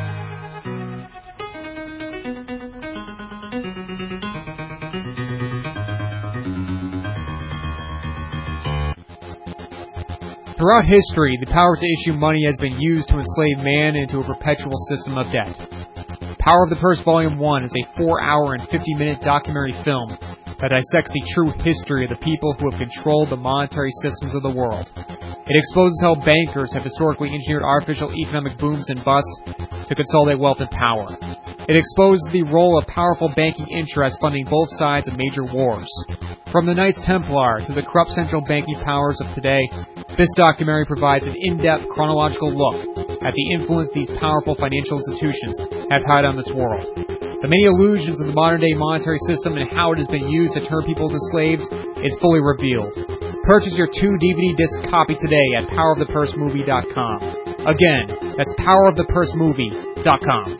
Throughout history, the power to issue money has been used to enslave man into a perpetual system of debt. Power of the Purse Volume one is a four hour and fifty minute documentary film that dissects the true history of the people who have controlled the monetary systems of the world. It exposes how bankers have historically engineered artificial economic booms and busts to consolidate wealth and power. It exposes the role of powerful banking interests funding both sides of major wars. From the Knights Templar to the corrupt central banking powers of today, this documentary provides an in-depth chronological look at the influence these powerful financial institutions have had on this world. The many illusions of the modern-day monetary system and how it has been used to turn people into slaves is fully revealed. Purchase your two D V D disc copy today at power of the purse movie dot com. Again, that's power of the purse movie dot com.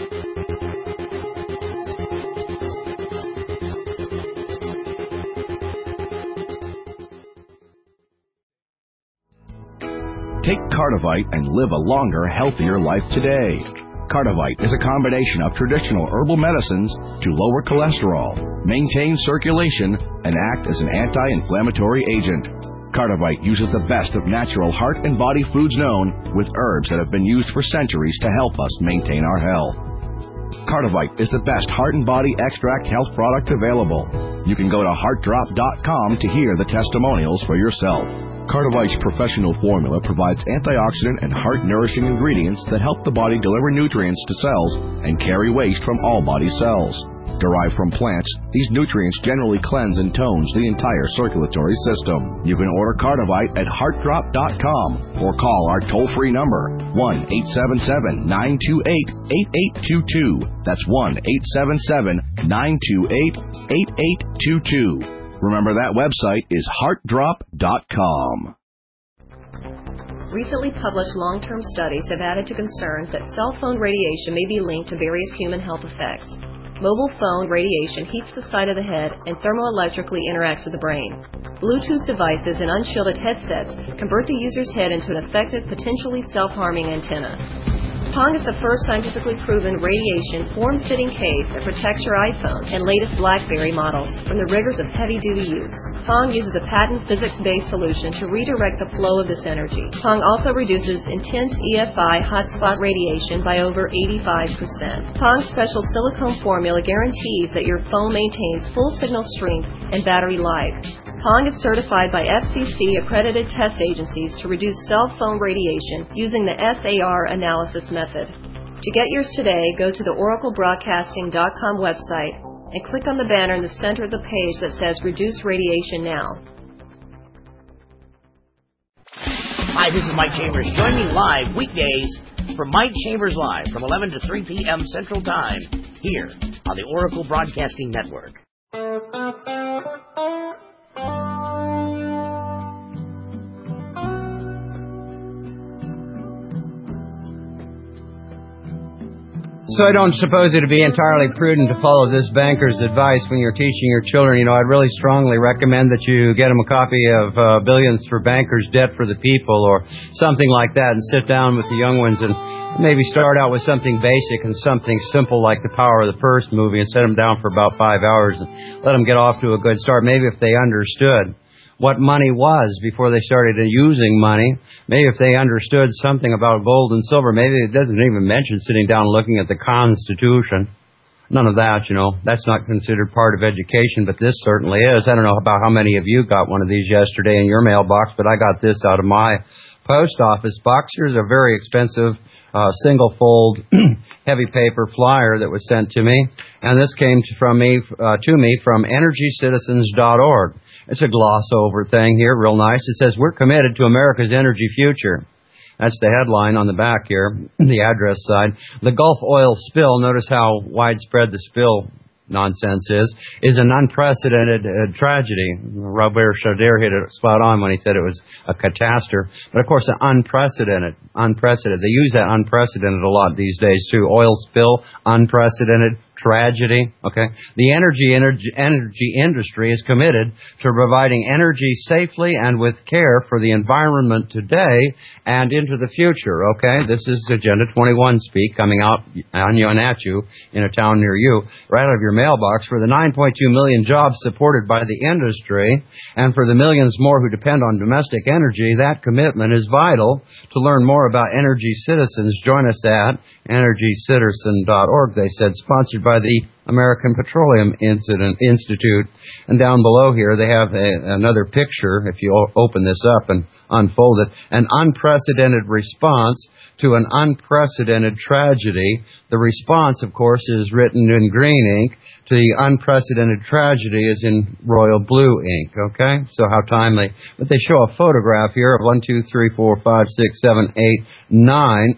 Take Cardivite and live a longer, healthier life today. Cardivite is a combination of traditional herbal medicines to lower cholesterol, maintain circulation, and act as an anti-inflammatory agent. Cardivite uses the best of natural heart and body foods known, with herbs that have been used for centuries to help us maintain our health. Cardivite is the best heart and body extract health product available. You can go to heart drop dot com to hear the testimonials for yourself. Cardivite's professional formula provides antioxidant and heart-nourishing ingredients that help the body deliver nutrients to cells and carry waste from all body cells. Derived from plants, these nutrients generally cleanse and tones the entire circulatory system. You can order Cardivite at heart drop dot com or call our toll-free number, one eight seven seven, nine two eight, eight eight two two. That's one eight seven seven, nine two eight, eight eight two two. Remember, that website is heart drop dot com. Recently published long-term studies have added to concerns that cell phone radiation may be linked to various human health effects. Mobile phone radiation heats the side of the head and thermoelectrically interacts with the brain. Bluetooth devices and unshielded headsets convert the user's head into an effective, potentially self-harming antenna. Pong is the first scientifically proven radiation form-fitting case that protects your iPhone and latest BlackBerry models from the rigors of heavy-duty use. Pong uses a patent physics-based solution to redirect the flow of this energy. Pong also reduces intense E F I hotspot radiation by over eighty-five percent. Pong's special silicone formula guarantees that your phone maintains full signal strength and battery life. Pong is certified by F C C-accredited test agencies to reduce cell phone radiation using the S A R analysis method. To get yours today, go to the oracle broadcasting dot com website and click on the banner in the center of the page that says Reduce Radiation Now. Hi, this is Mike Chambers. Join me live weekdays for Mike Chambers Live from eleven to three p.m. Central Time here on the Oracle Broadcasting Network. So I don't suppose it would be entirely prudent to follow this banker's advice when you're teaching your children. You know, I'd really strongly recommend that you get them a copy of uh, Billions for Bankers, Debt for the People, or something like that, and sit down with the young ones and maybe start out with something basic and something simple like the Power of the Purse movie and set them down for about five hours and let them get off to a good start. Maybe if they understood what money was before they started using money. Maybe if they understood something about gold and silver. Maybe it doesn't even mention sitting down and looking at the Constitution. None of that, you know. That's not considered part of education, but this certainly is. I don't know about how many of you got one of these yesterday in your mailbox, but I got this out of my post office box. Here's a very expensive uh, single-fold heavy paper flyer that was sent to me, and this came from me uh, to me from energy citizens dot org. It's a gloss-over thing here, real nice. It says, "We're committed to America's energy future." That's the headline on the back here, the address side. The Gulf oil spill, notice how widespread the spill nonsense is, is an unprecedented uh, tragedy. Robert Chaudier hit it spot on when he said it was a catastrophe. But, of course, an unprecedented, unprecedented. They use that unprecedented a lot these days, too. Oil spill, unprecedented, tragedy. Okay, the energy, energy energy industry is committed to providing energy safely and with care for the environment today and into the future. Okay, this is Agenda twenty-one speak coming out on you and at you in a town near you, right out of your mailbox. For the nine point two million jobs supported by the industry and for the millions more who depend on domestic energy, that commitment is vital. To learn more about Energy Citizens, join us at energy citizen dot org. They said, sponsored by the American Petroleum Incident Institute. And down below here, they have a, another picture, if you o- open this up and unfold it, an unprecedented response to an unprecedented tragedy. The response, of course, is written in green ink. To the unprecedented tragedy is in royal blue ink, okay? So how timely. But they show a photograph here of one, two, three, four, five, six, seven, eight, nine,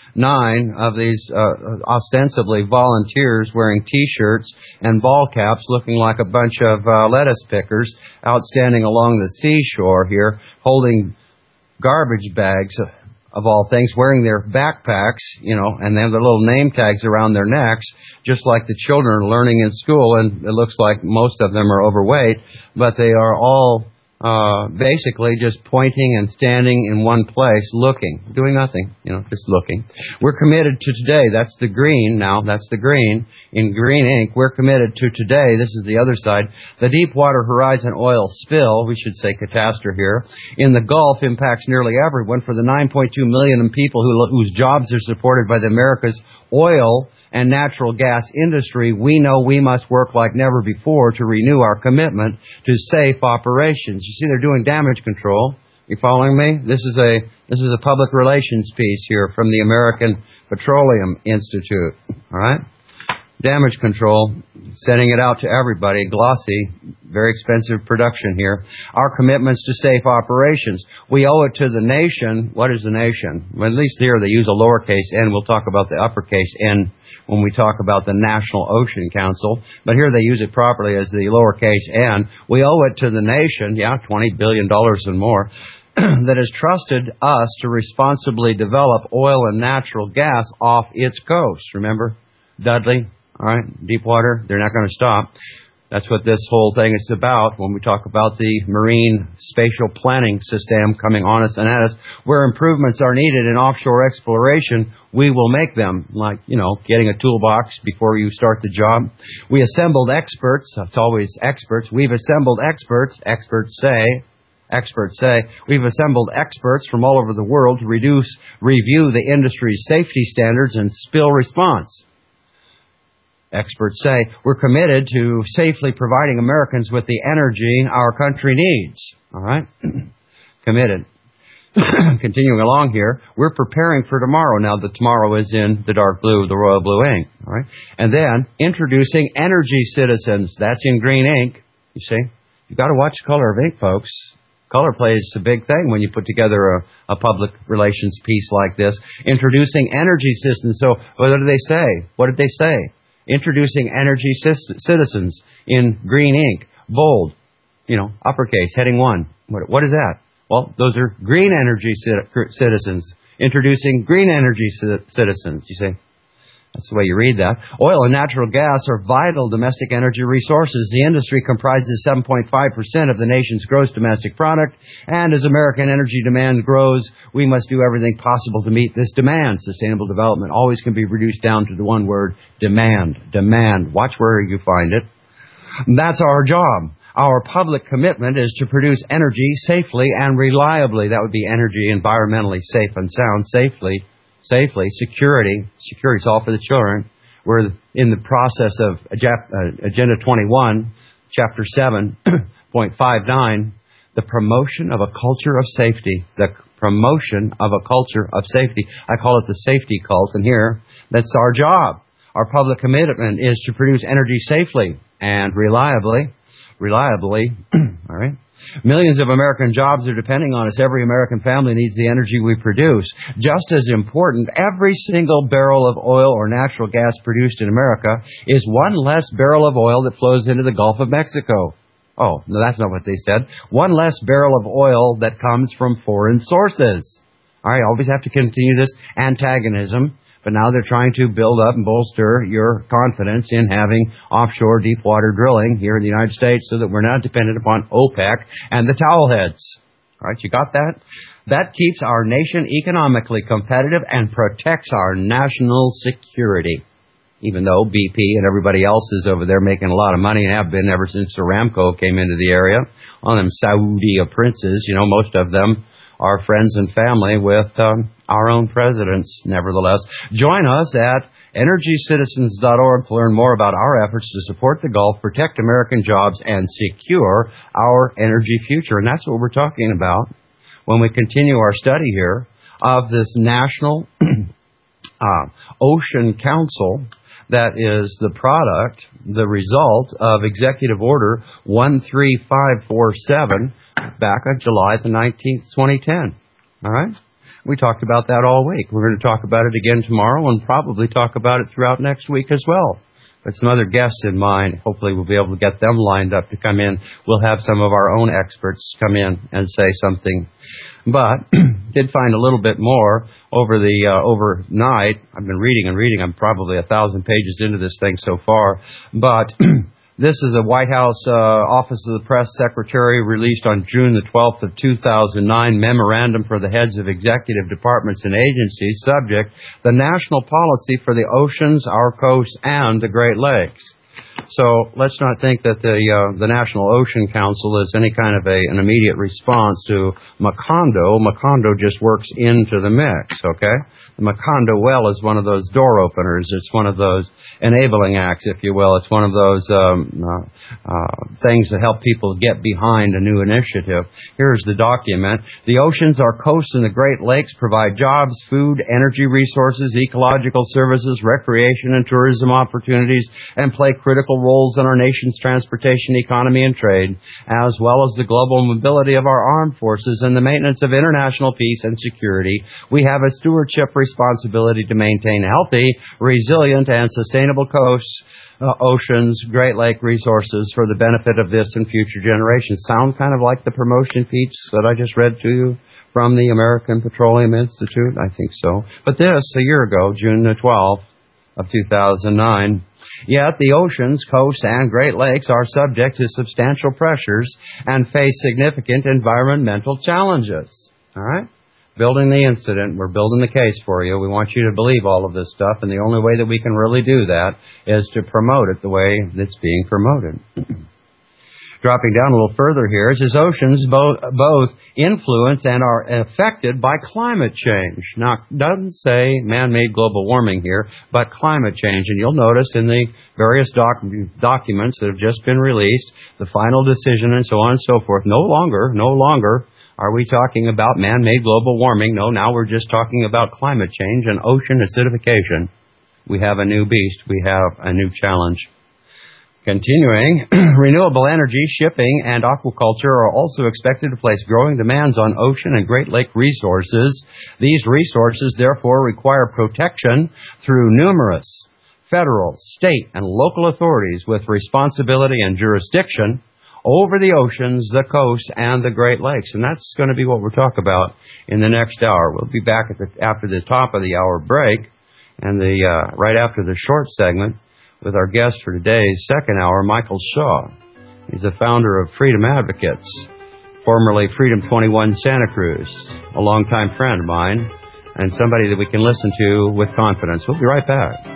nine of these uh, ostensibly volunteers wearing T-shirts and ball caps looking like a bunch of uh, lettuce pickers outstanding along the seashore here, holding garbage bags of all things, wearing their backpacks, you know, and they have their little name tags around their necks, just like the children are learning in school. And it looks like most of them are overweight, but they are all uh basically just pointing and standing in one place, looking, doing nothing, you know, just looking. We're committed to today. That's the green now. That's the green in green ink. We're committed to today. This is the other side. The Deepwater Horizon oil spill, we should say catastrophe here, in the Gulf impacts nearly everyone. For the nine point two million people who, whose jobs are supported by the America's oil and natural gas industry, we know we must work like never before to renew our commitment to safe operations. You see, they're doing damage control. You following me? This is a this is a public relations piece here from the American Petroleum Institute. All right? Damage control, sending it out to everybody, glossy, very expensive production here. Our commitments to safe operations. We owe it to the nation. What is the nation? Well, at least here they use a lowercase n. We'll talk about the uppercase n when we talk about the National Ocean Council. But here they use it properly as the lowercase n. We owe it to the nation, yeah, twenty billion dollars and more, that has trusted us to responsibly develop oil and natural gas off its coast. Remember, Dudley? All right, Deepwater, they're not going to stop. That's what this whole thing is about when we talk about the marine spatial planning system coming on us and at us. Where improvements are needed in offshore exploration, we will make them, like, you know, getting a toolbox before you start the job. We assembled experts. It's always experts. We've assembled experts. Experts say. Experts say, we've assembled experts from all over the world to reduce, review the industry's safety standards and spill response. Experts say, we're committed to safely providing Americans with the energy our country needs. All right? Committed. Continuing along here, we're preparing for tomorrow. Now, the tomorrow is in the dark blue, the royal blue ink. All right? And then, introducing Energy Citizens. That's in green ink. You see? You've got to watch the color of ink, folks. Color plays a big thing when you put together a, a public relations piece like this. Introducing Energy Citizens. So, what did they say? What did they say? Introducing Energy Citizens in green ink, bold, you know, uppercase, heading one. What, what is that? Well, those are green energy citizens. Introducing green energy citizens, you see. That's the way you read that. Oil and natural gas are vital domestic energy resources. The industry comprises seven point five percent of the nation's gross domestic product, and as American energy demand grows, we must do everything possible to meet this demand. Sustainable development always can be reduced down to the one word, demand. Demand. Watch where you find it. That's our job. Our public commitment is to produce energy safely and reliably. That would be energy environmentally safe and sound, safely. Safely, security, security is all for the children. We're in the process of Agenda twenty-one, Chapter seven point five nine, the promotion of a culture of safety. The promotion of a culture of safety. I call it the safety cult, and here, that's our job. Our public commitment is to produce energy safely and reliably. Reliably, all right? Millions of American jobs are depending on us. Every American family needs the energy we produce. Just as important, every single barrel of oil or natural gas produced in America is one less barrel of oil that flows into the Gulf of Mexico. Oh, no, that's not what they said. One less barrel of oil that comes from foreign sources. All right, always have to continue this antagonism But now they're trying to build up and bolster your confidence in having offshore deepwater drilling here in the United States so that we're not dependent upon OPEC and the towelheads. All right, you got that? That keeps our nation economically competitive and protects our national security. Even though B P and everybody else is over there making a lot of money and have been ever since Aramco came into the area. On them Saudi princes, you know, most of them are friends and family with um, our own presidents, nevertheless. Join us at energy citizens dot org to learn more about our efforts to support the Gulf, protect American jobs, and secure our energy future. And that's what we're talking about when we continue our study here of this National uh, Ocean Council that is the product, the result of Executive Order one three five four seven back on July the nineteenth, twenty ten. All right? We talked about that all week. We're going to talk about it again tomorrow and probably talk about it throughout next week as well. But some other guests in mind, hopefully we'll be able to get them lined up to come in. We'll have some of our own experts come in and say something. But did find a little bit more over the uh, overnight. I've been reading and reading. I'm probably a thousand pages into this thing so far. But this is a White House uh, Office of the Press Secretary released on June the twelfth of two thousand nine memorandum for the heads of executive departments and agencies, subject the national policy for the oceans, our coasts, and the Great Lakes. So let's not think that the uh, the National Ocean Council is any kind of a an immediate response to Macondo. Macondo just works into the mix, okay? The Macondo well is one of those door openers. It's one of those enabling acts, if you will. It's one of those um, uh, uh, things that help people get behind a new initiative. Here's the document. The oceans, our coasts, and the Great Lakes provide jobs, food, energy resources, ecological services, recreation and tourism opportunities, and play critical roles in our nation's transportation, economy, and trade, as well as the global mobility of our armed forces and the maintenance of international peace and security. We have a stewardship responsibility to maintain healthy, resilient, and sustainable coasts, uh, oceans, Great Lake resources for the benefit of this and future generations. Sound kind of like the promotion speech that I just read to you from the American Petroleum Institute? I think so. But this, a year ago, June the twelfth of two thousand nine, yet the oceans, coasts, and Great Lakes are subject to substantial pressures and face significant environmental challenges. All right? Building the incident, we're building the case for you. We want you to believe all of this stuff, and the only way that we can really do that is to promote it the way it's being promoted. Dropping down a little further here, it says oceans both, both influence and are affected by climate change. Now, it doesn't say man-made global warming here, but climate change. And you'll notice in the various doc- documents that have just been released, the final decision and so on and so forth, no longer, no longer are we talking about man-made global warming. No, now we're just talking about climate change and ocean acidification. We have a new beast. We have a new challenge. Continuing, renewable energy, shipping, and aquaculture are also expected to place growing demands on ocean and Great Lake resources. These resources, therefore, require protection through numerous federal, state, and local authorities with responsibility and jurisdiction over the oceans, the coasts, and the Great Lakes. And that's going to be what we'll talk about in the next hour. We'll be back at the, after the top of the hour break and the uh, right after the short segment with our guest for today's second hour, Michael Shaw. He's the founder of Freedom Advocates, formerly Freedom twenty-one Santa Cruz, a longtime friend of mine, and somebody that we can listen to with confidence. We'll be right back.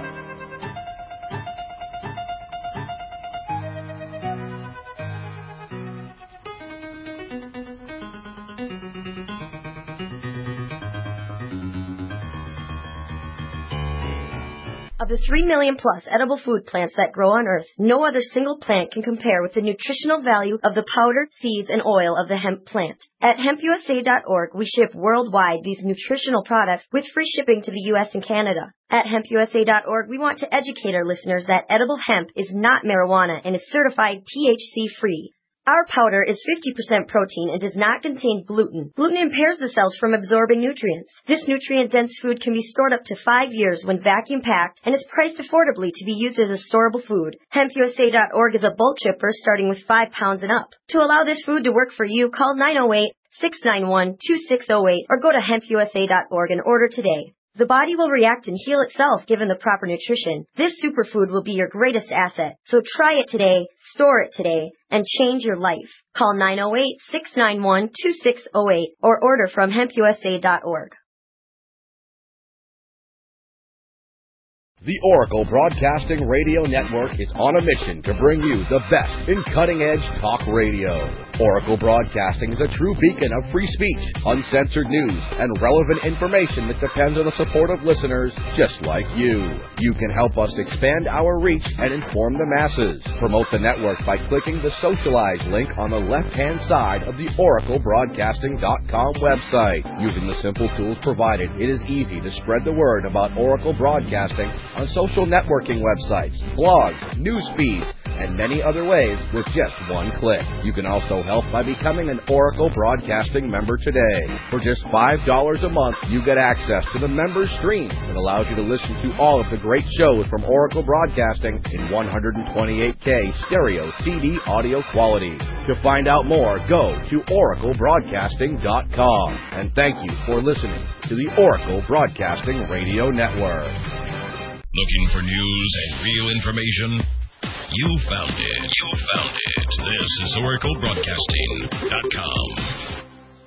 Of the three million plus edible food plants that grow on Earth, no other single plant can compare with the nutritional value of the powder, seeds, and oil of the hemp plant. At hemp U S A dot org, we ship worldwide these nutritional products with free shipping to the U S and Canada. At hemp U S A dot org, we want to educate our listeners that edible hemp is not marijuana and is certified T H C-free. Our powder is fifty percent protein and does not contain gluten. Gluten impairs the cells from absorbing nutrients. This nutrient-dense food can be stored up to five years when vacuum-packed and is priced affordably to be used as a storable food. hemp U S A dot org is a bulk shipper starting with five pounds and up. To allow this food to work for you, call nine oh eight, six nine one, two six oh eight or go to hemp U S A dot org and order today. The body will react and heal itself given the proper nutrition. This superfood will be your greatest asset. So try it today, store it today, and change your life. Call nine oh eight, six nine one, two six oh eight or order from hemp u s a dot org. The Oracle Broadcasting Radio Network is on a mission to bring you the best in cutting-edge talk radio. Oracle Broadcasting is a true beacon of free speech, uncensored news, and relevant information that depends on the support of listeners just like you. You can help us expand our reach and inform the masses. Promote the network by clicking the Socialize link on the left-hand side of the oracle broadcasting dot com website. Using the simple tools provided, it is easy to spread the word about Oracle Broadcasting on social networking websites, blogs, news feeds, and many other ways with just one click. You can also help by becoming an Oracle Broadcasting member today. For just five dollars a month, you get access to the member stream that allows you to listen to all of the great shows from Oracle Broadcasting in one twenty-eight K stereo C D audio quality. To find out more, go to oracle broadcasting dot com. And thank you for listening to the Oracle Broadcasting Radio Network. Looking for news and real information? You found it. You found it. This is oracle broadcasting dot com.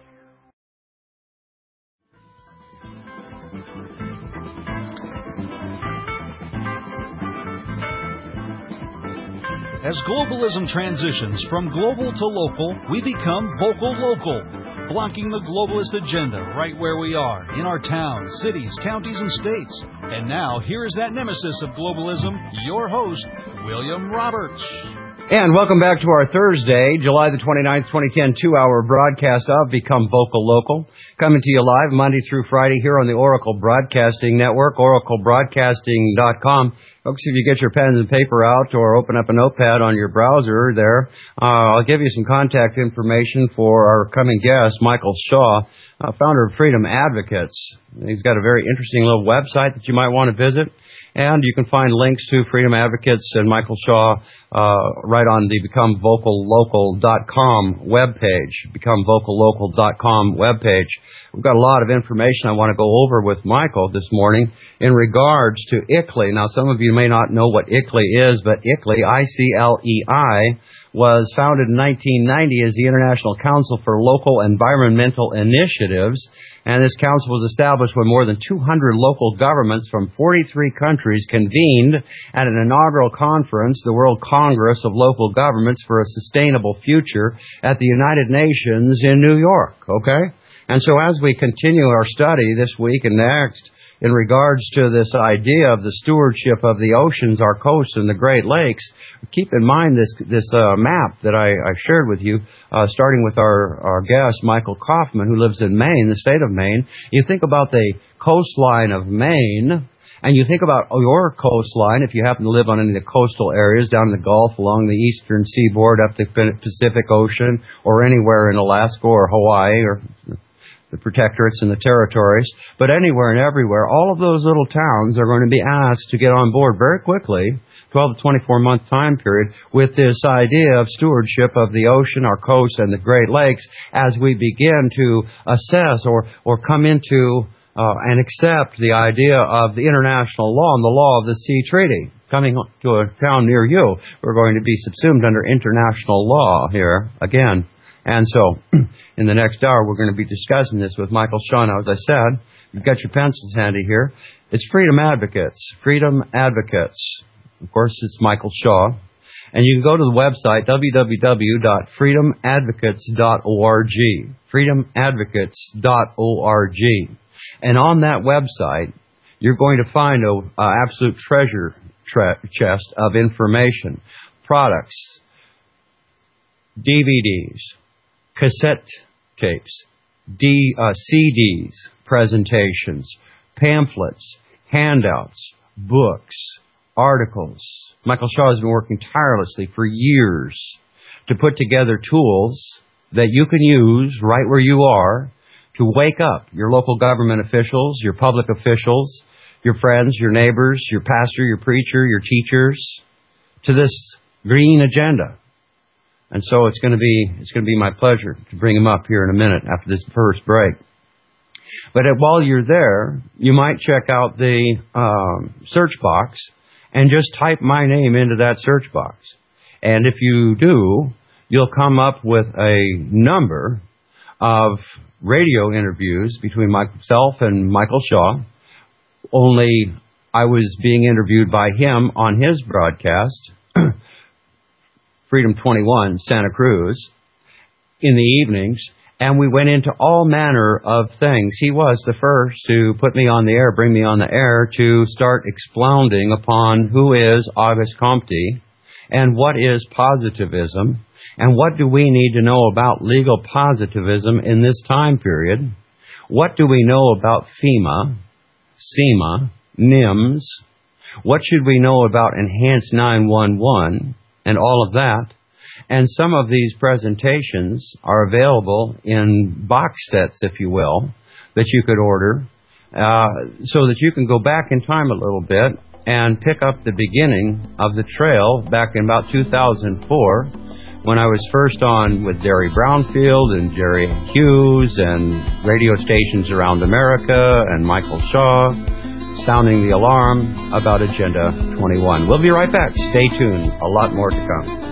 As globalism transitions from global to local, we become vocal local, blocking the globalist agenda right where we are, in our towns, cities, counties, and states. And now, here is that nemesis of globalism, your host, William Roberts. And welcome back to our Thursday, July the twenty-ninth, twenty ten, two-hour broadcast of Become Vocal Local. Coming to you live Monday through Friday here on the Oracle Broadcasting Network, oracle broadcasting dot com. Folks, if you get your pens and paper out or open up a notepad on your browser there, uh, I'll give you some contact information for our coming guest, Michael Shaw, uh, founder of Freedom Advocates. He's got a very interesting little website that you might want to visit. And you can find links to Freedom Advocates and Michael Shaw uh, right on the become vocal local dot com webpage, become vocal local dot com webpage. We've got a lot of information I want to go over with Michael this morning in regards to I C L E. Now, some of you may not know what I C L E is, but I C L E, I C L E I, was founded in nineteen ninety as the International Council for Local Environmental Initiatives. And this council was established when more than two hundred local governments from forty-three countries convened at an inaugural conference, the World Congress of Local Governments for a Sustainable Future, at the United Nations in New York, okay? And so as we continue our study this week and next in regards to this idea of the stewardship of the oceans, our coasts, and the Great Lakes, keep in mind this this uh, map that I, I shared with you, uh, starting with our, our guest, Michael Kaufman, who lives in Maine, the state of Maine. You think about the coastline of Maine, and you think about your coastline, if you happen to live on any of the coastal areas, down in the Gulf, along the eastern seaboard, up the Pacific Ocean, or anywhere in Alaska or Hawaii, or the protectorates and the territories, but anywhere and everywhere, all of those little towns are going to be asked to get on board very quickly, twelve to twenty-four month time period, with this idea of stewardship of the ocean, our coasts, and the Great Lakes as we begin to assess or, or come into uh, and accept the idea of the international law and the law of the Sea Treaty. Coming to a town near you, we're going to be subsumed under international law here again. And so, in the next hour, we're going to be discussing this with Michael Shaw. Now, as I said, you've got your pencils handy here. It's Freedom Advocates. Freedom Advocates. Of course, it's Michael Shaw. And you can go to the website, w w w dot freedom advocates dot org. freedom advocates dot org. And on that website, you're going to find an absolute treasure tre- chest of information, products, D V Ds, cassette tapes, D, uh, C Ds, presentations, pamphlets, handouts, books, articles. Michael Shaw has been working tirelessly for years to put together tools that you can use right where you are to wake up your local government officials, your public officials, your friends, your neighbors, your pastor, your preacher, your teachers, to this green agenda. And so it's going to be it's going to be my pleasure to bring him up here in a minute after this first break. But uh, while you're there, you might check out the um, search box and just type my name into that search box. And if you do, you'll come up with a number of radio interviews between myself and Michael Shaw. Only I was being interviewed by him on his broadcast, Freedom twenty-one, Santa Cruz, in the evenings, and we went into all manner of things. He was the first to put me on the air, bring me on the air, to start expounding upon who is Auguste Comte and what is positivism and what do we need to know about legal positivism in this time period. What do we know about FEMA, SEMA, N I M S? What should we know about Enhanced nine one one and all of that? And some of these presentations are available in box sets, if you will, that you could order, uh, so that you can go back in time a little bit and pick up the beginning of the trail back in about two thousand four, when I was first on with Derry Brownfield and Jerry Hughes and radio stations around America and Michael Shaw, sounding the alarm about Agenda twenty-one. We'll be right back. Stay tuned. A lot more to come.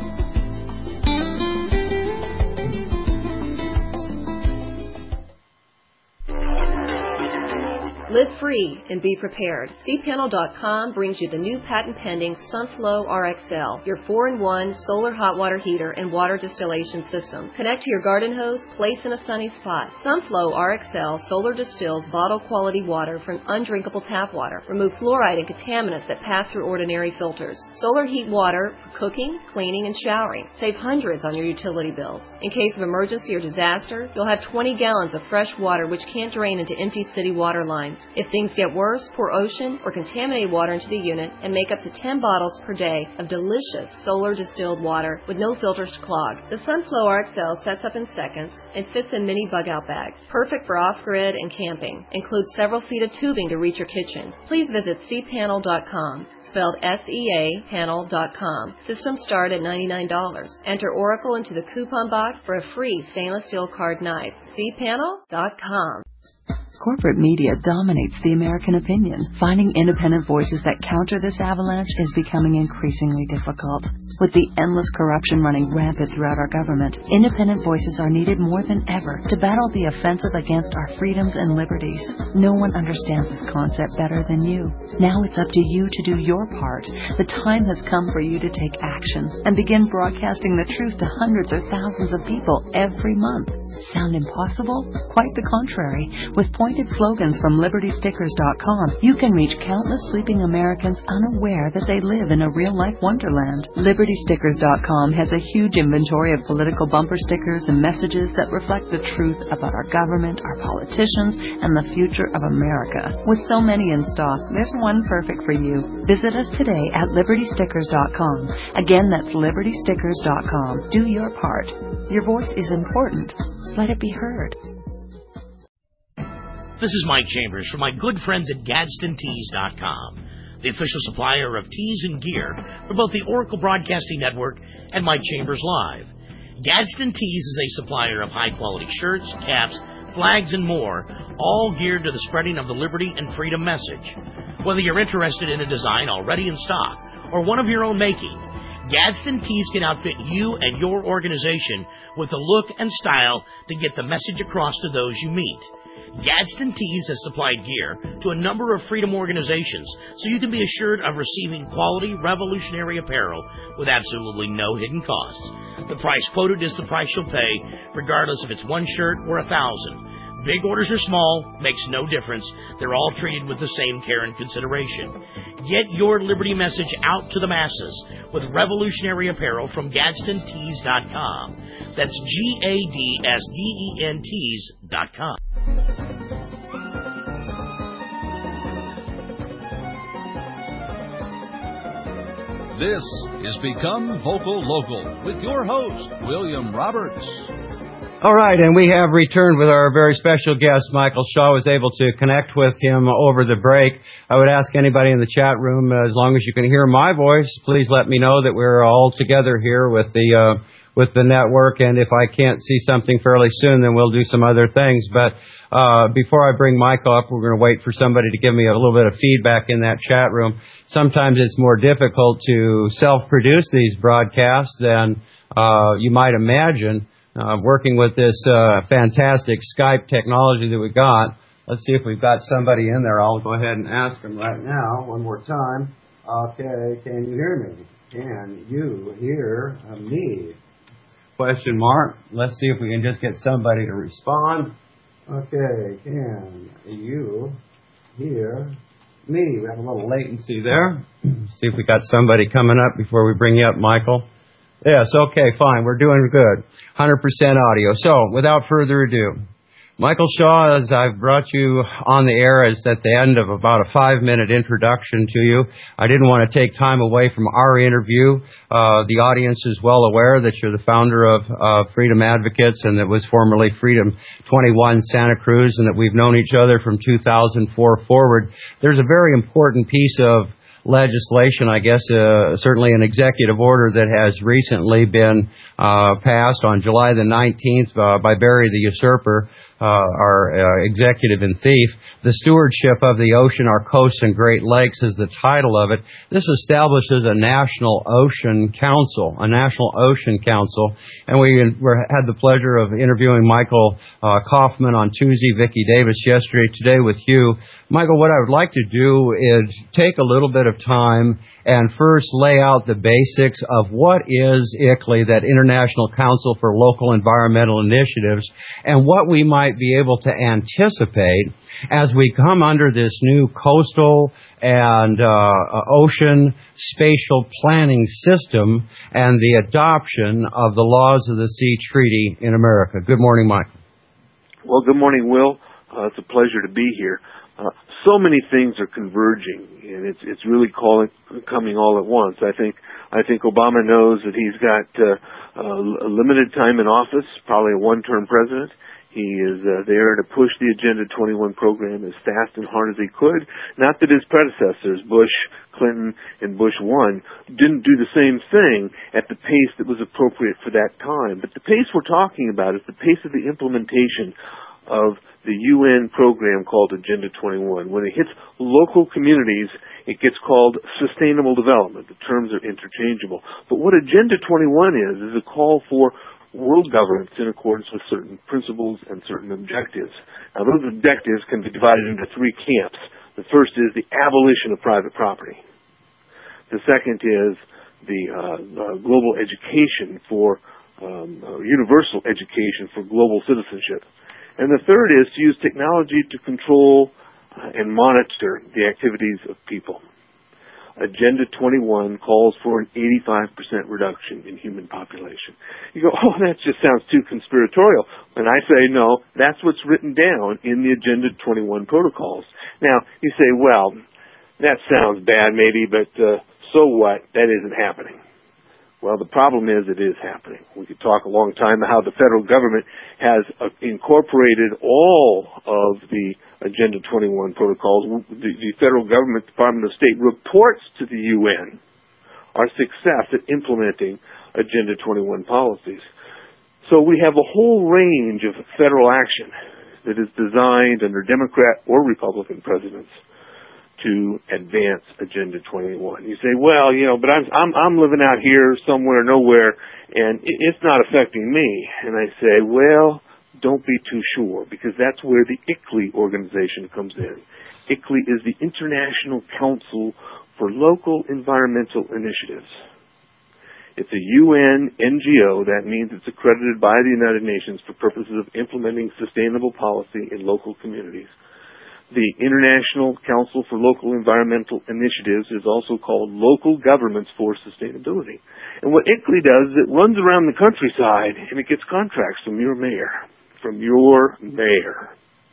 Live free and be prepared. C panel dot com brings you the new patent-pending Sunflow R X L, your four in one solar hot water heater and water distillation system. Connect to your garden hose, place in a sunny spot. Sunflow R X L solar distills bottle-quality water from undrinkable tap water. Remove fluoride and contaminants that pass through ordinary filters. Solar heat water for cooking, cleaning, and showering. Save hundreds on your utility bills. In case of emergency or disaster, you'll have twenty gallons of fresh water which can't drain into empty city water lines. If things get worse, pour ocean or contaminated water into the unit and make up to ten bottles per day of delicious solar distilled water with no filters to clog. The Sunflow R X L sets up in seconds and fits in mini bug-out bags. Perfect for off-grid and camping. Includes several feet of tubing to reach your kitchen. Please visit C panel dot com, spelled S E A panel dot com. Systems start at ninety-nine dollars. Enter Oracle into the coupon box for a free stainless steel card knife. C panel dot com. Corporate media dominates the American opinion. Finding independent voices that counter this avalanche is becoming increasingly difficult. With the endless corruption running rampant throughout our government, independent voices are needed more than ever to battle the offensive against our freedoms and liberties. No one understands this concept better than you. Now it's up to you to do your part. The time has come for you to take action and begin broadcasting the truth to hundreds or thousands of people every month. Sound impossible? Quite the contrary. With pointed slogans from Liberty Stickers dot com, you can reach countless sleeping Americans unaware that they live in a real-life wonderland. Liberty Stickers dot com has a huge inventory of political bumper stickers and messages that reflect the truth about our government, our politicians, and the future of America. With so many in stock, there's one perfect for you. Visit us today at Liberty Stickers dot com. Again, that's Liberty Stickers dot com. Do your part. Your voice is important. Let it be heard. This is Mike Chambers from my good friends at Gadsden Tees dot com, the official supplier of tees and gear for both the Oracle Broadcasting Network and Mike Chambers Live. Gadsden Tees is a supplier of high-quality shirts, caps, flags, and more, all geared to the spreading of the liberty and freedom message. Whether you're interested in a design already in stock or one of your own making, Gadsden Tees can outfit you and your organization with the look and style to get the message across to those you meet. Gadsden Tees has supplied gear to a number of freedom organizations, so you can be assured of receiving quality, revolutionary apparel with absolutely no hidden costs. The price quoted is the price you'll pay, regardless if it's one shirt or a thousand. Big orders or small, makes no difference. They're all treated with the same care and consideration. Get your liberty message out to the masses with revolutionary apparel from Gadsden Tees dot com. That's G A D S D E N Tees dot com. This is Become Vocal Local with your host, William Roberts. All right, and we have returned with our very special guest. Michael Shaw was able to connect with him over the break. I would ask anybody in the chat room, as long as you can hear my voice, please let me know that we're all together here with the uh, with the network, and if I can't see something fairly soon, then we'll do some other things. But uh, before I bring Michael up, we're going to wait for somebody to give me a little bit of feedback in that chat room. Sometimes it's more difficult to self-produce these broadcasts than uh, you might imagine. Uh, working with this uh, fantastic Skype technology that we got. Let's see if we've got somebody in there. I'll go ahead and ask them right now one more time. Okay, can you hear me? Can you hear me? Question mark. Let's see if we can just get somebody to respond. Okay, can you hear me? We have a little latency there. See if we got somebody coming up before we bring you up, Michael. Yes, okay, fine. We're doing good. one hundred percent audio. So, without further ado, Michael Shaw, as I've brought you on the air, is at the end of about a five-minute introduction to you. I didn't want to take time away from our interview. Uh, the audience is well aware that you're the founder of uh, Freedom Advocates, and that was formerly Freedom twenty-one Santa Cruz, and that we've known each other from two thousand four forward. There's a very important piece of legislation, I guess, uh, certainly an executive order that has recently been uh, passed on July the nineteenth uh, by Barry the Usurper, uh, our uh, executive and thief. The Stewardship of the Ocean, Our Coasts and Great Lakes is the title of it. This establishes a National Ocean Council, a National Ocean Council, and we were, had the pleasure of interviewing Michael uh, Kaufman on Tuesday, Vicki Davis yesterday, today with you. Michael, what I would like to do is take a little bit of time and first lay out the basics of what is I C L I, that International Council for Local Environmental Initiatives, and what we might be able to anticipate as we come under this new coastal and uh, ocean spatial planning system and the adoption of the Laws of the Sea Treaty in America. Good morning, Michael. Well, good morning, Will. Uh, it's a pleasure to be here. Uh, so many things are converging, and it's it's really calling, coming all at once. I think I think Obama knows that he's got uh, a limited time in office, probably a one-term president. He is uh, there to push the Agenda twenty-one program as fast and hard as he could. Not that his predecessors, Bush, Clinton, and Bush one, didn't do the same thing at the pace that was appropriate for that time. But the pace we're talking about is the pace of the implementation of the U N program called Agenda twenty-one. When it hits local communities, it gets called sustainable development. The terms are interchangeable. But what Agenda twenty-one is, is a call for world governance in accordance with certain principles and certain objectives. Now, those objectives can be divided into three camps. The first is the abolition of private property. The second is the uh, uh, global education for, um, uh, universal education for global citizenship. And the third is to use technology to control uh, and monitor the activities of people. Agenda twenty-one calls for an eighty-five percent reduction in human population. You go, oh, that just sounds too conspiratorial. And I say, no, that's what's written down in the Agenda twenty-one protocols. Now, you say, well, that sounds bad maybe, but uh, so what? That isn't happening. Well, the problem is it is happening. We could talk a long time about how the federal government has uh, incorporated all of the Agenda twenty-one protocols. The, the federal government, Department of State, reports to the U N our success at implementing Agenda twenty-one policies. So we have a whole range of federal action that is designed under Democrat or Republican presidents to advance Agenda twenty-one. You say, well, you know, but I'm I'm, I'm living out here somewhere, nowhere, and it's not affecting me. And I say, well, don't be too sure, because that's where the I C L I organization comes in. I C L I is the International Council for Local Environmental Initiatives. It's a U N N G O. That means it's accredited by the United Nations for purposes of implementing sustainable policy in local communities. The International Council for Local Environmental Initiatives is also called Local Governments for Sustainability. And what I C L I does is it runs around the countryside and it gets contracts from your mayor, from your mayor,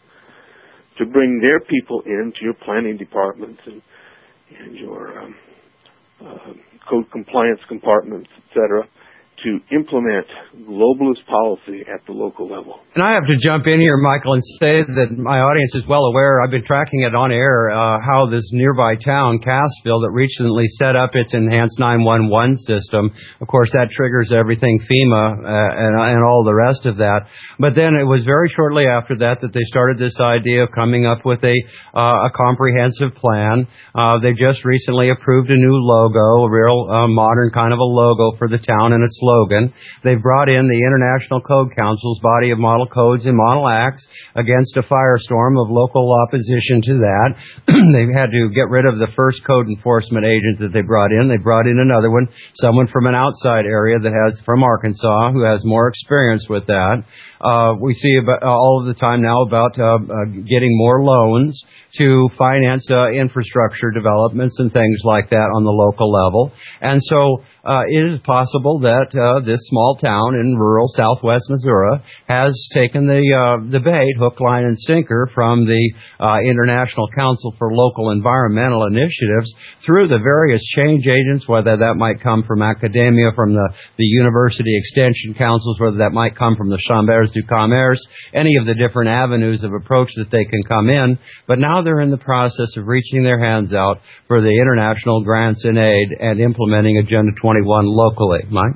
to bring their people into your planning departments and, and your um, uh, code compliance compartments, et cetera, to implement globalist policy at the local level. And I have to jump in here, Michael, and say that my audience is well aware. I've been tracking it on air, uh, how this nearby town, Cassville, that recently set up its enhanced nine one one system. Of course, that triggers everything FEMA uh, and, and all the rest of that. But then it was very shortly after that that they started this idea of coming up with a, uh, a comprehensive plan. Uh, they just recently approved a new logo, a real uh, modern kind of a logo for the town and a slogan. They've brought in the International Code Council's body of model codes and model acts against a firestorm of local opposition to that. They've had to get rid of the first code enforcement agent that they brought in. They brought in another one, someone from an outside area that has, from Arkansas, who has more experience with that. Uh, we see about, uh, all of the time now about uh, uh, getting more loans to finance uh, infrastructure developments and things like that on the local level. And so uh, it is possible that uh, this small town in rural southwest Missouri has taken the uh, the bait, hook, line, and sinker from the uh, International Council for Local Environmental Initiatives through the various change agents, whether that might come from academia, from the, the university extension councils, whether that might come from the Chambers du Commerce, any of the different avenues of approach that they can come in. But now they're in the process of reaching their hands out for the international grants and aid and implementing Agenda twenty-one locally. Mike?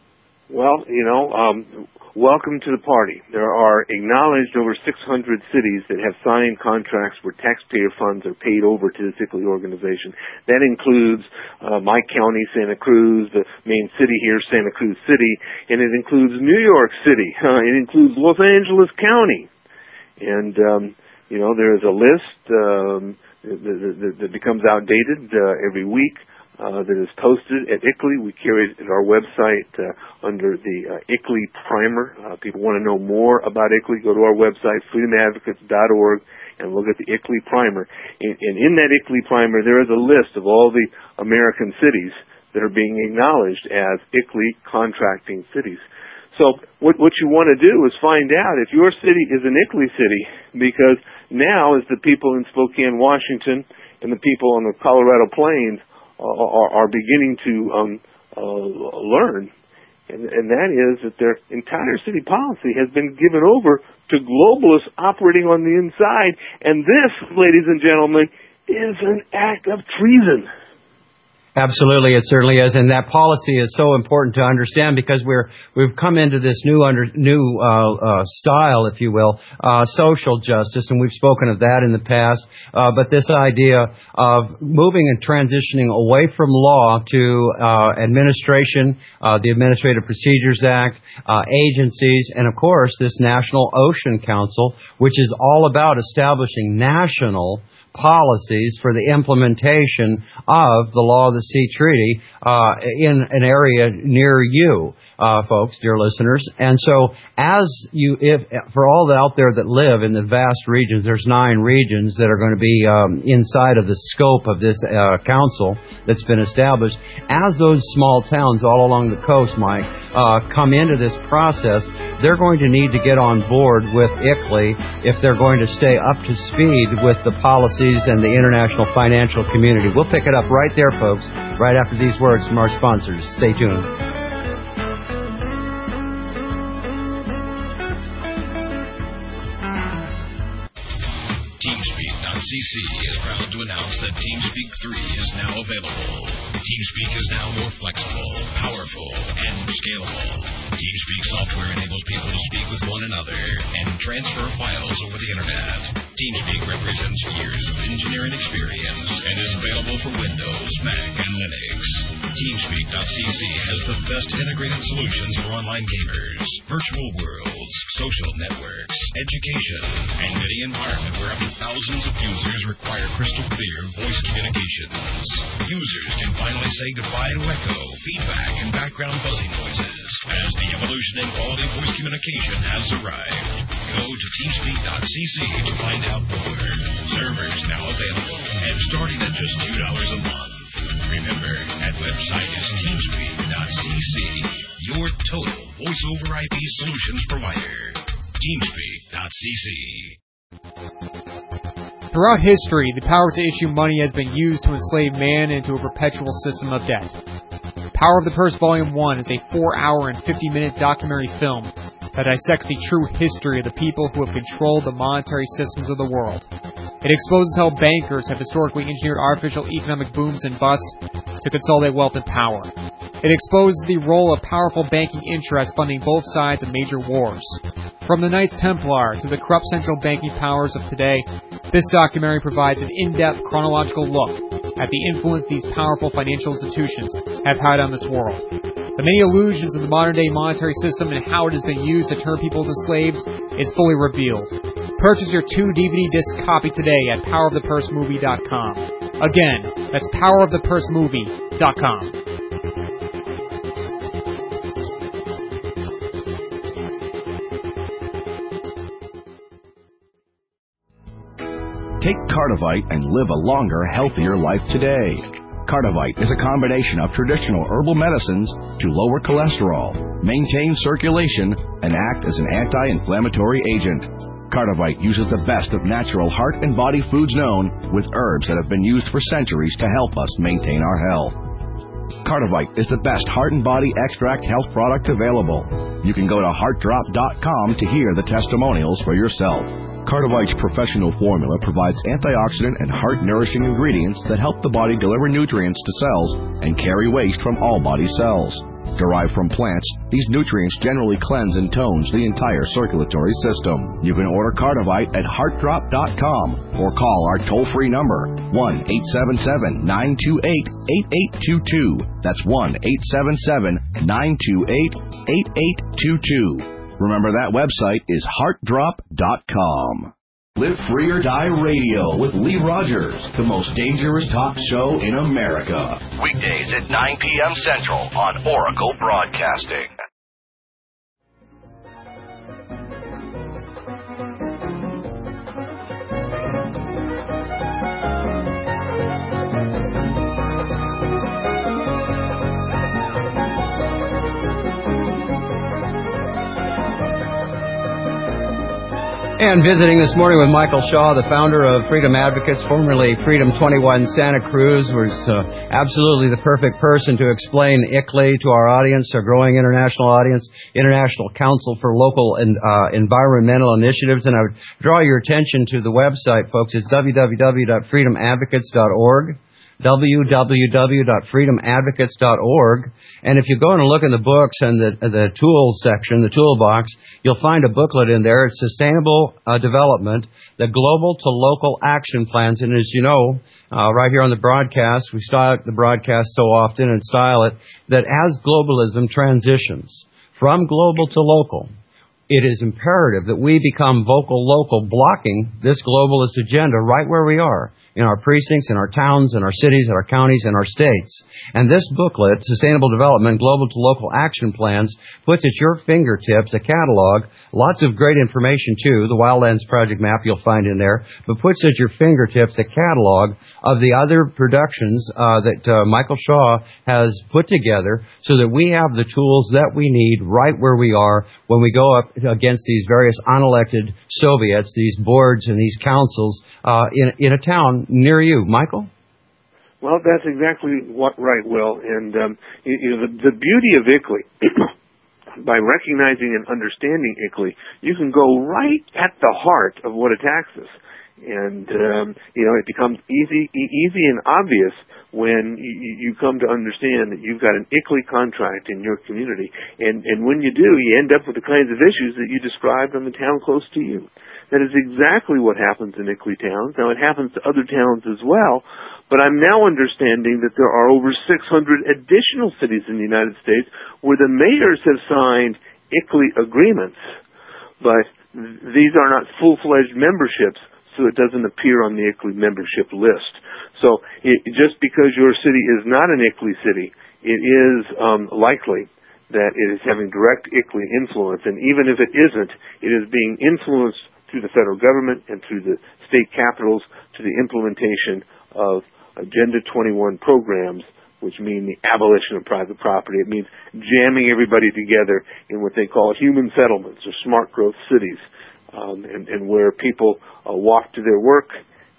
Well, you know, um, welcome to the party. There are acknowledged over six hundred cities that have signed contracts where taxpayer funds are paid over to the I C L E organization. That includes uh, my county, Santa Cruz, the main city here, Santa Cruz City, and it includes New York City. Uh, it includes Los Angeles County. And, um, you know, there is a list um, that, that, that becomes outdated uh, every week. Uh, that is posted at I C L E. We carry it at our website uh, under the uh, I C L E Primer. Uh, people want to know more about I C L E, go to our website, freedom advocates dot org, and look at the I C L E Primer. And, and in that I C L E Primer, there is a list of all the American cities that are being acknowledged as I C L E contracting cities. So what, what you want to do is find out if your city is an I C L E city, because now as the people in Spokane, Washington, and the people on the Colorado Plains Are, are beginning to um, uh, learn, and, and that is that their entire city policy has been given over to globalists operating on the inside, and this, ladies and gentlemen, is an act of treason. Absolutely, it certainly is, and that policy is so important to understand because we're we've come into this new under new uh, uh, style, if you will, uh, social justice, and we've spoken of that in the past. Uh, but this idea of moving and transitioning away from law to uh, administration, uh, the Administrative Procedures Act, uh, agencies, and of course this National Ocean Council, which is all about establishing national policies for the implementation of the Law of the Sea Treaty uh, in an area near you, uh, folks, dear listeners. And so as you, if for all out there that live in the vast regions, there's nine regions that are going to be um, inside of the scope of this uh, council that's been established. As those small towns all along the coast, Mike, uh, come into this process, they're going to need to get on board with I C L E if they're going to stay up to speed with the policies and the international financial community. We'll pick it up right there, folks, right after these words from our sponsors. Stay tuned. TeamSpeak dot c c is proud to announce that TeamSpeak three is now available. TeamSpeak is now more flexible, powerful, and scalable. TeamSpeak software enables people to speak with one another and transfer files over the Internet. TeamSpeak represents years of engineering experience and is available for Windows, Mac, and Linux. TeamSpeak dot c c has the best integrated solutions for online gamers, virtual worlds, social networks, education, and any environment where up to thousands of users require crystal clear voice communications. Users can finally say goodbye to echo, feedback, and background buzzing noises as the evolution in quality voice communication has arrived. Go to TeamSpeak dot c c to find out more. Servers now available and starting at just two dollars a month. Remember, that website is TeamSpeak dot c c, your total voice over I P solutions provider. TeamSpeak dot c c. Throughout history, the power to issue money has been used to enslave man into a perpetual system of debt. Power of the Purse Volume one is a four hour and fifty minute documentary film that dissects the true history of the people who have controlled the monetary systems of the world. It exposes how bankers have historically engineered artificial economic booms and busts to consolidate wealth and power. It exposes the role of powerful banking interests funding both sides of major wars. From the Knights Templar to the corrupt central banking powers of today, this documentary provides an in-depth chronological look at the influence these powerful financial institutions have had on this world. The many illusions of the modern-day monetary system and how it has been used to turn people into slaves is fully revealed. Purchase your two D V D disc copy today at power of the purse movie dot com. Again, that's power of the purse movie dot com. Take Cardivite and live a longer, healthier life today. Cardivite is a combination of traditional herbal medicines to lower cholesterol, maintain circulation, and act as an anti-inflammatory agent. Cardivite uses the best of natural heart and body foods known, with herbs that have been used for centuries to help us maintain our health. Cardivite is the best heart and body extract health product available. You can go to heart drop dot com to hear the testimonials for yourself. Cardivite's professional formula provides antioxidant and heart-nourishing ingredients that help the body deliver nutrients to cells and carry waste from all body cells. Derived from plants, these nutrients generally cleanse and tones the entire circulatory system. You can order Cardivite at heart drop dot com or call our toll-free number, one eight seven seven, nine two eight, eight eight two two. That's one eight seven seven, nine two eight, eight eight two two. Remember, that website is heart drop dot com. Live Free or Die Radio with Lee Rogers, the most dangerous talk show in America. Weekdays at nine p.m. Central on Oracle Broadcasting. And visiting this morning with Michael Shaw, the founder of Freedom Advocates, formerly Freedom twenty-one Santa Cruz, was uh, absolutely the perfect person to explain I C L E to our audience, our growing international audience, International Council for Local and uh, Environmental Initiatives. And I would draw your attention to the website, folks. It's w w w dot freedom advocates dot org. w w w dot freedom advocates dot org. And if you go and look in the books and the the tools section, the toolbox, you'll find a booklet in there. It's Sustainable uh, Development, the Global to Local Action Plans. And as you know, uh, right here on the broadcast, we style the broadcast so often and style it that as globalism transitions from global to local, it is imperative that we become vocal local, blocking this globalist agenda right where we are, in our precincts, in our towns, in our cities, in our counties, in our states. And this booklet, Sustainable Development, Global to Local Action Plans, puts at your fingertips a catalog, lots of great information too, the Wildlands Project map you'll find in there, but puts at your fingertips a catalog of the other productions uh, that uh, Michael Shaw has put together so that we have the tools that we need right where we are when we go up against these various unelected Soviets, these boards and these councils uh, in, in a town near you. Michael? Well, that's exactly what right, Will. And um, you, you know, the, the beauty of I C L E, by recognizing and understanding I C L E, you can go right at the heart of what attacks us. And, um, you know, it becomes easy, e- easy and obvious when you, you come to understand that you've got an I C L E contract in your community. And, and when you do, you end up with the kinds of issues that you described on the town close to you. That is exactly what happens in I C L E towns. Now, it happens to other towns as well, but I'm now understanding that there are over six hundred additional cities in the United States where the mayors have signed I C L E agreements, but these are not full-fledged memberships, so it doesn't appear on the I C L E membership list. So it, just because your city is not an I C L E city, it is um, likely that it is having direct I C L E influence, and even if it isn't, it is being influenced through the federal government and through the state capitals to the implementation of Agenda twenty-one programs, which mean the abolition of private property. It means jamming everybody together in what they call human settlements or smart growth cities, um, and, and where people uh, walk to their work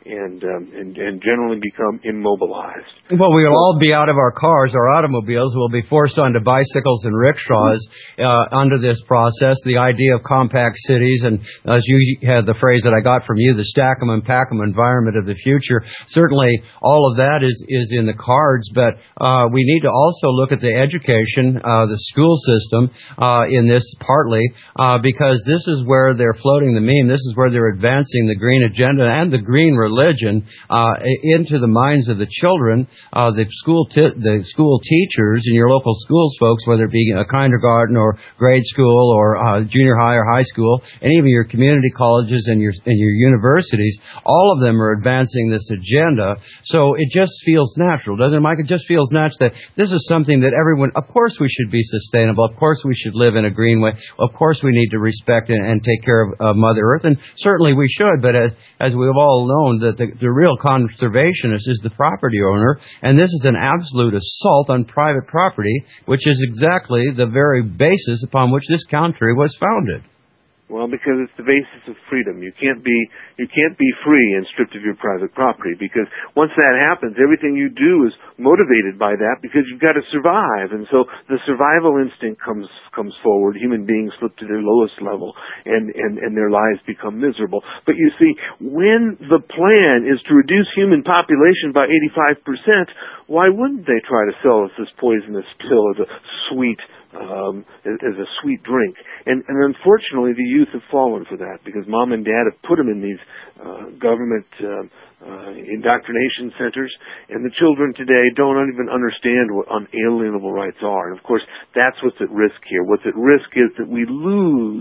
and, um, and and generally become immobilized. Well, we will all be out of our cars, our automobiles. We'll be forced onto bicycles and rickshaws uh, under this process. The idea of compact cities, and as you had the phrase that I got from you, the stack 'em and pack 'em environment of the future. Certainly, all of that is is in the cards. But uh, we need to also look at the education, uh, the school system uh, in this partly, uh, because this is where they're floating the meme. This is where they're advancing the green agenda and the green religion uh, into the minds of the children, uh, the school t- the school teachers and your local schools folks, whether it be a kindergarten or grade school or uh, junior high or high school, and even your community colleges and your and your universities. All of them are advancing this agenda. So it just feels natural, doesn't it, Mike? It just feels natural that this is something that everyone, of course we should be sustainable. Of course we should live in a green way. Of course we need to respect and, and take care of uh, Mother Earth. And certainly we should. But as, as we've all known, that the, the real conservationist is the property owner. And this is an absolute assault on private property, which is exactly the very basis upon which this country was founded. Well, because it's the basis of freedom. You can't be you can't be free and stripped of your private property, because once that happens, everything you do is motivated by that, because you've got to survive. And so the survival instinct comes comes forward. Human beings slip to their lowest level, and, and, and their lives become miserable. But you see, when the plan is to reduce human population by eighty-five percent, why wouldn't they try to sell us this poisonous pill as a sweet Um, as a sweet drink? And, and unfortunately, the youth have fallen for that, because mom and dad have put them in these uh, government uh, uh, indoctrination centers, and the children today don't even understand what unalienable rights are. And of course, that's what's at risk here. What's at risk is that we lose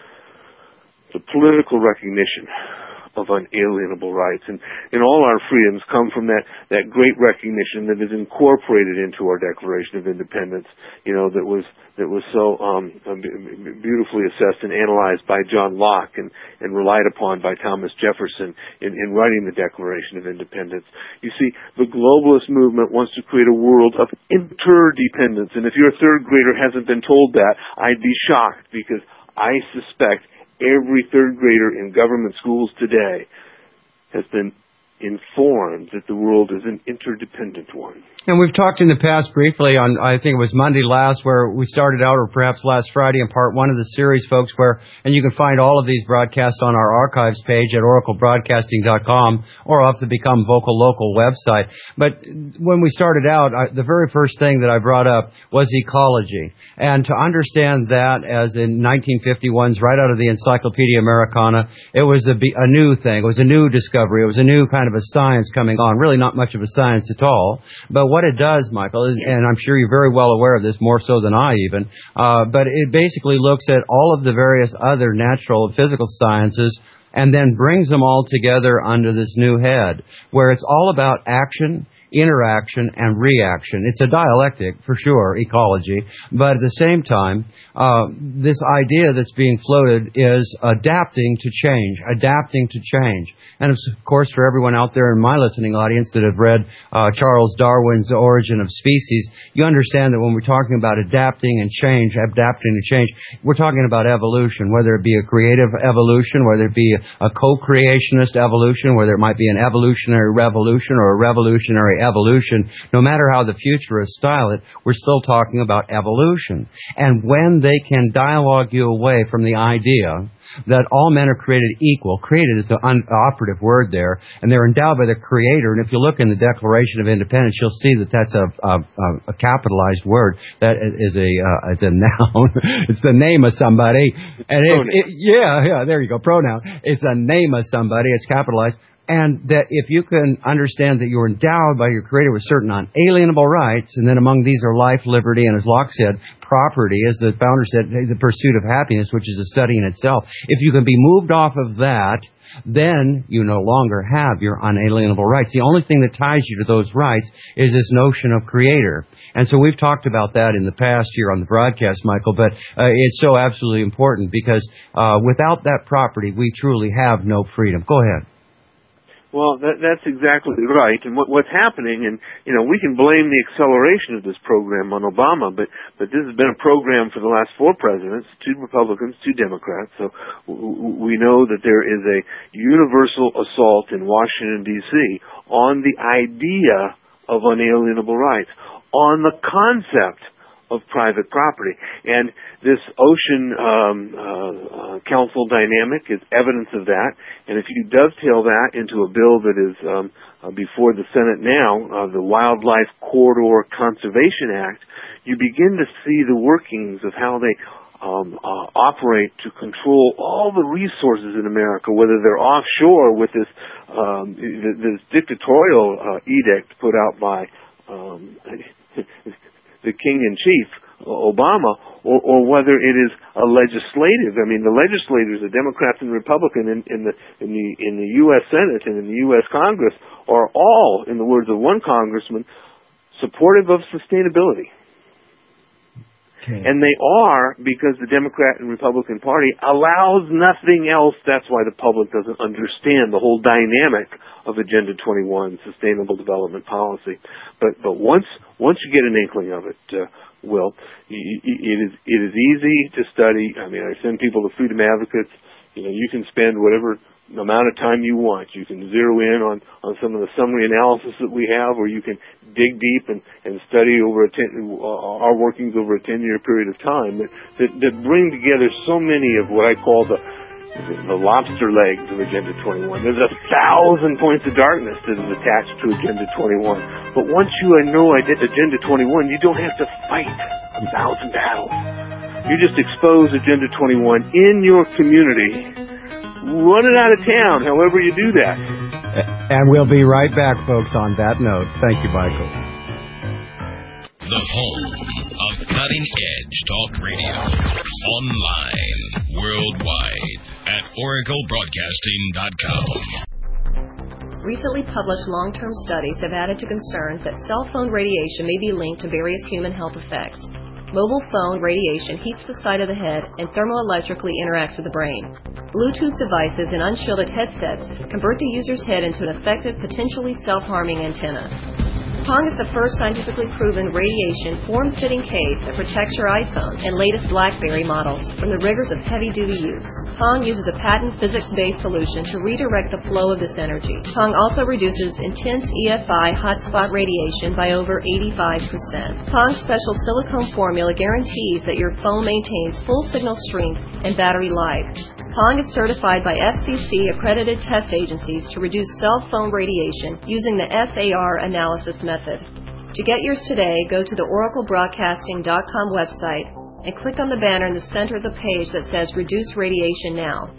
the political recognition of unalienable rights. And, and all our freedoms come from that, that great recognition that is incorporated into our Declaration of Independence, you know, that was, that was so, um, beautifully assessed and analyzed by John Locke and, and relied upon by Thomas Jefferson in, in writing the Declaration of Independence. You see, the globalist movement wants to create a world of interdependence. And if your third grader hasn't been told that, I'd be shocked, because I suspect every third grader in government schools today has been informed that the world is an interdependent one. And we've talked in the past briefly on, I think it was Monday last, where we started out, or perhaps last Friday in part one of the series, folks, where, and you can find all of these broadcasts on our archives page at oracle broadcasting dot com or off the Become Vocal Local website. But when we started out, I, the very first thing that I brought up was ecology. And to understand that, as in nineteen fifty-one's, right out of the Encyclopedia Americana, it was a, a new thing. It was a new discovery. It was a new kind of a science coming on. Really not much of a science at all. But what it does, Michael, is, and I'm sure you're very well aware of this, more so than I even, uh, but it basically looks at all of the various other natural and physical sciences and then brings them all together under this new head, where it's all about action, interaction, and reaction. It's a dialectic, for sure, ecology, but at the same time, uh, this idea that's being floated is adapting to change, adapting to change. And of course, for everyone out there in my listening audience that have read uh, Charles Darwin's Origin of Species, you understand that when we're talking about adapting and change, adapting to change, we're talking about evolution, whether it be a creative evolution, whether it be a co-creationist evolution, whether it might be an evolutionary revolution or a revolutionary evolution. No matter how the futurists style it, we're still talking about evolution. And when they can dialogue you away from the idea that all men are created equal. Created is the un- operative word there, and they're endowed by the Creator. And if you look in the Declaration of Independence, you'll see that that's a, a, a capitalized word. That is a uh, it's a noun. It's the name of somebody. And if, it, yeah, yeah, there you go, pronoun. It's the name of somebody. It's capitalized. And that if you can understand that you're endowed by your Creator with certain unalienable rights, and then among these are life, liberty, and as Locke said, property, as the founder said, the pursuit of happiness, which is a study in itself. If you can be moved off of that, then you no longer have your unalienable rights. The only thing that ties you to those rights is this notion of Creator. And so we've talked about that in the past here on the broadcast, Michael, but uh, it's so absolutely important, because uh, without that property, we truly have no freedom. Go ahead. Well, that, that's exactly right. And what, what's happening, and, you know, we can blame the acceleration of this program on Obama, but, but this has been a program for the last four presidents, two Republicans, two Democrats. So we know that there is a universal assault in Washington, D C on the idea of unalienable rights, on the concept of private property. And this Ocean um, uh, uh, Council dynamic is evidence of that. And if you dovetail that into a bill that is um, uh, before the Senate now, uh, the Wildlife Corridor Conservation Act, you begin to see the workings of how they um, uh, operate to control all the resources in America, whether they're offshore with this, um, this dictatorial uh, edict put out by um, the king-in-chief, Obama, or, or whether it is a legislative. I mean, the legislators, the Democrats and Republicans in, in the in the in the U S Senate and in the U S Congress are all, in the words of one congressman, supportive of sustainability. Okay. And they are because the Democrat and Republican Party allows nothing else. That's why the public doesn't understand the whole dynamic of Agenda twenty-one, Sustainable Development Policy. But but once once you get an inkling of it, uh, Will, it is it is easy to study. I mean, I send people to Freedom Advocates. You know, you can spend whatever amount of time you want. You can zero in on, on some of the summary analysis that we have, or you can dig deep and, and study over a ten, uh, our workings over a ten-year period of time that, that, that bring together so many of what I call the the lobster legs of Agenda twenty-one. There's a thousand points of darkness that is attached to Agenda twenty-one. But once you know Agenda twenty-one, you don't have to fight a thousand battles. You just expose Agenda twenty-one in your community. Run it out of town, however you do that. And we'll be right back, folks, on that note. Thank you, Michael. The home of cutting-edge talk radio. Online, worldwide, at oracle broadcasting dot com. Recently published long-term studies have added to concerns that cell phone radiation may be linked to various human health effects. Mobile phone radiation heats the side of the head and thermoelectrically interacts with the brain. Bluetooth devices and unshielded headsets convert the user's head into an effective, potentially self-harming antenna. Pong is the first scientifically proven radiation form-fitting case that protects your iPhone and latest BlackBerry models from the rigors of heavy-duty use. Pong uses a patent physics-based solution to redirect the flow of this energy. Pong also reduces intense E F I hotspot radiation by over eighty-five percent. Pong's special silicone formula guarantees that your phone maintains full signal strength and battery life. Pong is certified by F C C-accredited test agencies to reduce cell phone radiation using the S A R analysis method. To get yours today, go to the oracle broadcasting dot com website and click on the banner in the center of the page that says Reduce Radiation Now.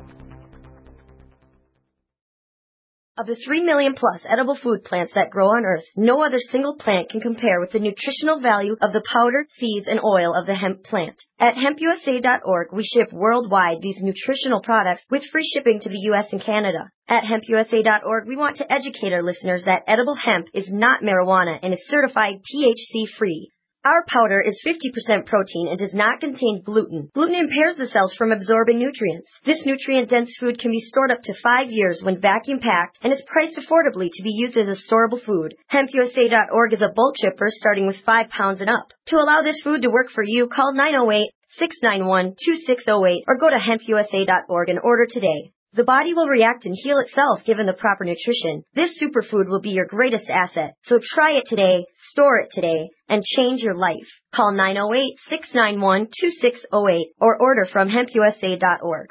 Of the three million plus edible food plants that grow on Earth, no other single plant can compare with the nutritional value of the powder, seeds, and oil of the hemp plant. At hemp U S A dot org, we ship worldwide these nutritional products with free shipping to the U S and Canada. At hemp U S A dot org, we want to educate our listeners that edible hemp is not marijuana and is certified T H C-free. Our powder is fifty percent protein and does not contain gluten. Gluten impairs the cells from absorbing nutrients. This nutrient-dense food can be stored up to five years when vacuum-packed and is priced affordably to be used as a storable food. hemp U S A dot org is a bulk shipper starting with five pounds and up. To allow this food to work for you, call nine oh eight, six nine one, two six oh eight or go to hemp U S A dot org and order today. The body will react and heal itself given the proper nutrition. This superfood will be your greatest asset. So try it today, store it today, and change your life. Call nine oh eight, six nine one, two six oh eight or order from hemp U S A dot org.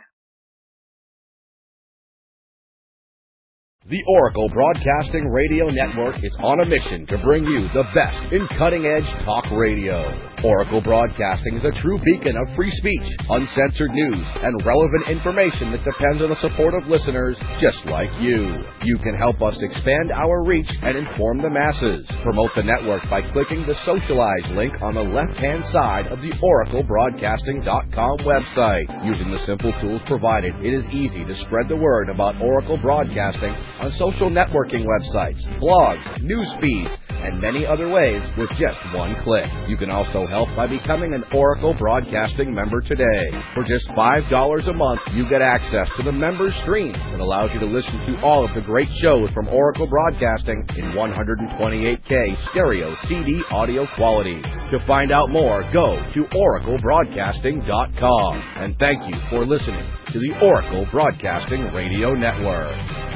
The Oracle Broadcasting Radio Network is on a mission to bring you the best in cutting-edge talk radio. Oracle Broadcasting is a true beacon of free speech, uncensored news, and relevant information that depends on the support of listeners just like you. You can help us expand our reach and inform the masses. Promote the network by clicking the Socialize link on the left-hand side of the oracle broadcasting dot com website. Using the simple tools provided, it is easy to spread the word about Oracle Broadcasting on social networking websites, blogs, news feeds, and many other ways with just one click. You can also help by becoming an Oracle Broadcasting member today. For just five dollars a month, you get access to the Members Stream that allows you to listen to all of the great shows from Oracle Broadcasting in one twenty-eight K stereo C D audio quality. To find out more, go to oracle broadcasting dot com. And thank you for listening to the Oracle Broadcasting Radio Network.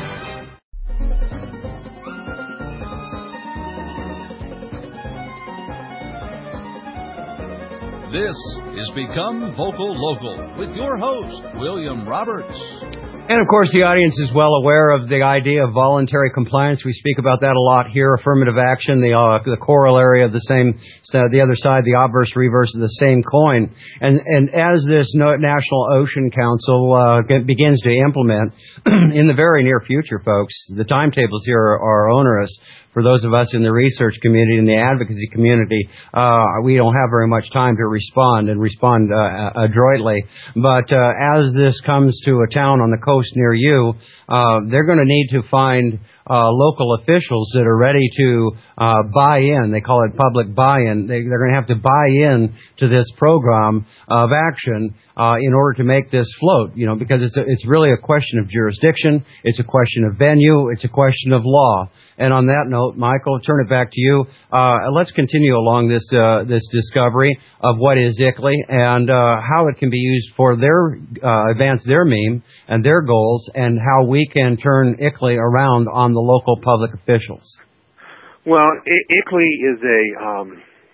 This is Become Vocal Local with your host, William Roberts. And, of course, the audience is well aware of the idea of voluntary compliance. We speak about that a lot here. Affirmative action, the uh, the corollary of the same, uh, the other side, the obverse, reverse of the same coin. And and as this National Ocean Council uh, begins to implement, in the very near future, folks, the timetables here are, are onerous. For those of us in the research community and the advocacy community, uh, we don't have very much time to respond and respond uh, adroitly. But uh, as this comes to a town on the coast near you, uh, they're going to need to find uh, local officials that are ready to uh, buy in. They call it public buy-in. They, they're going to have to buy in to this program of action uh, in order to make this float. You know, because it's a, it's really a question of jurisdiction. It's a question of venue. It's a question of law. And on that note, Michael, I'll turn it back to you. Uh, let's continue along this uh, this discovery of what is I C L I and uh, how it can be used for their uh, advance their meme and their goals, and how we can turn I C L I around on the local public officials. Well, I C L I is a um,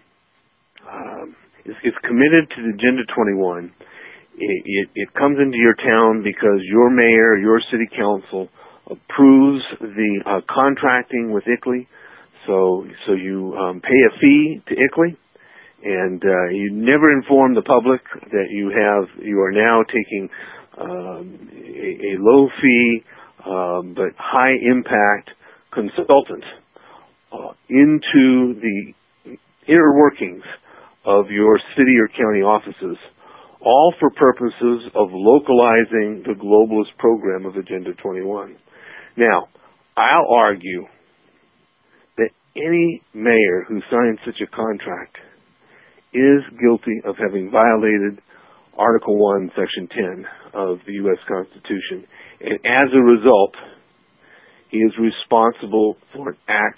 um, is, is committed to the Agenda twenty-one. It, it, it comes into your town because your mayor, your city council approves the uh, contracting with I C L I, so so you um, pay a fee to I C L I, and uh, you never inform the public that you have you are now taking um, a, a low fee um, but high impact consultant uh, into the inner workings of your city or county offices, all for purposes of localizing the globalist program of Agenda twenty-one. Now, I'll argue that any mayor who signs such a contract is guilty of having violated Article one, Section ten of the U S Constitution. And as a result, he is responsible for an act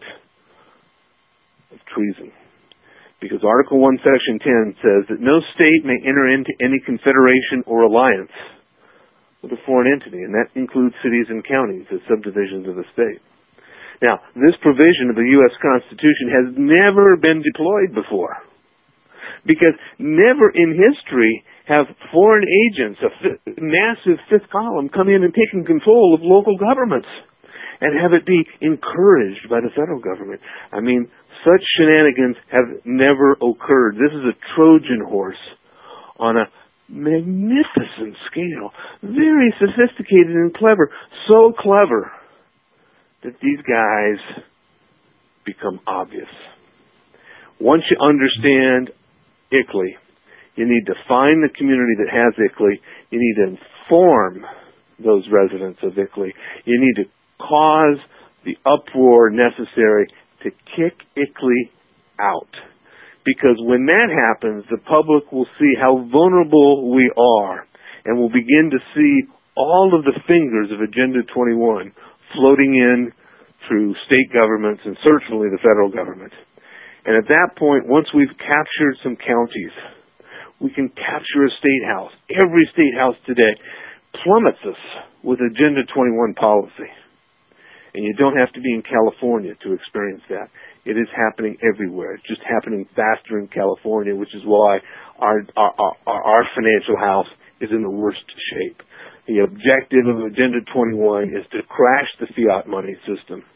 of treason. Because Article one, Section ten says that no state may enter into any confederation or alliance with a foreign entity, and that includes cities and counties as subdivisions of the state. Now, this provision of the U S Constitution has never been deployed before, because never in history have foreign agents, a fi- massive fifth column, come in and taken control of local governments and have it be encouraged by the federal government. I mean, such shenanigans have never occurred. This is a Trojan horse on a magnificent scale, very sophisticated and clever, so clever that these guys become obvious. Once you understand I C L I, you need to find the community that has I C L I, you need to inform those residents of I C L I, you need to cause the uproar necessary to kick I C L I out. Because when that happens, the public will see how vulnerable we are and will begin to see all of the fingers of Agenda twenty-one floating in through state governments and certainly the federal government. And at that point, once we've captured some counties, we can capture a state house. Every state house today plummets us with Agenda twenty-one policy. And you don't have to be in California to experience that. It is happening everywhere. It's just happening faster in California, which is why our, our, our, our financial house is in the worst shape. The objective of Agenda twenty-one is to crash the fiat money system.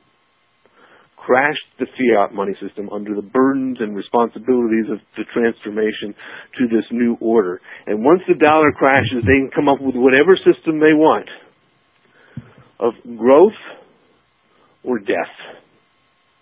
Crash the fiat money system under the burdens and responsibilities of the transformation to this new order. And once the dollar crashes, they can come up with whatever system they want of growth or death.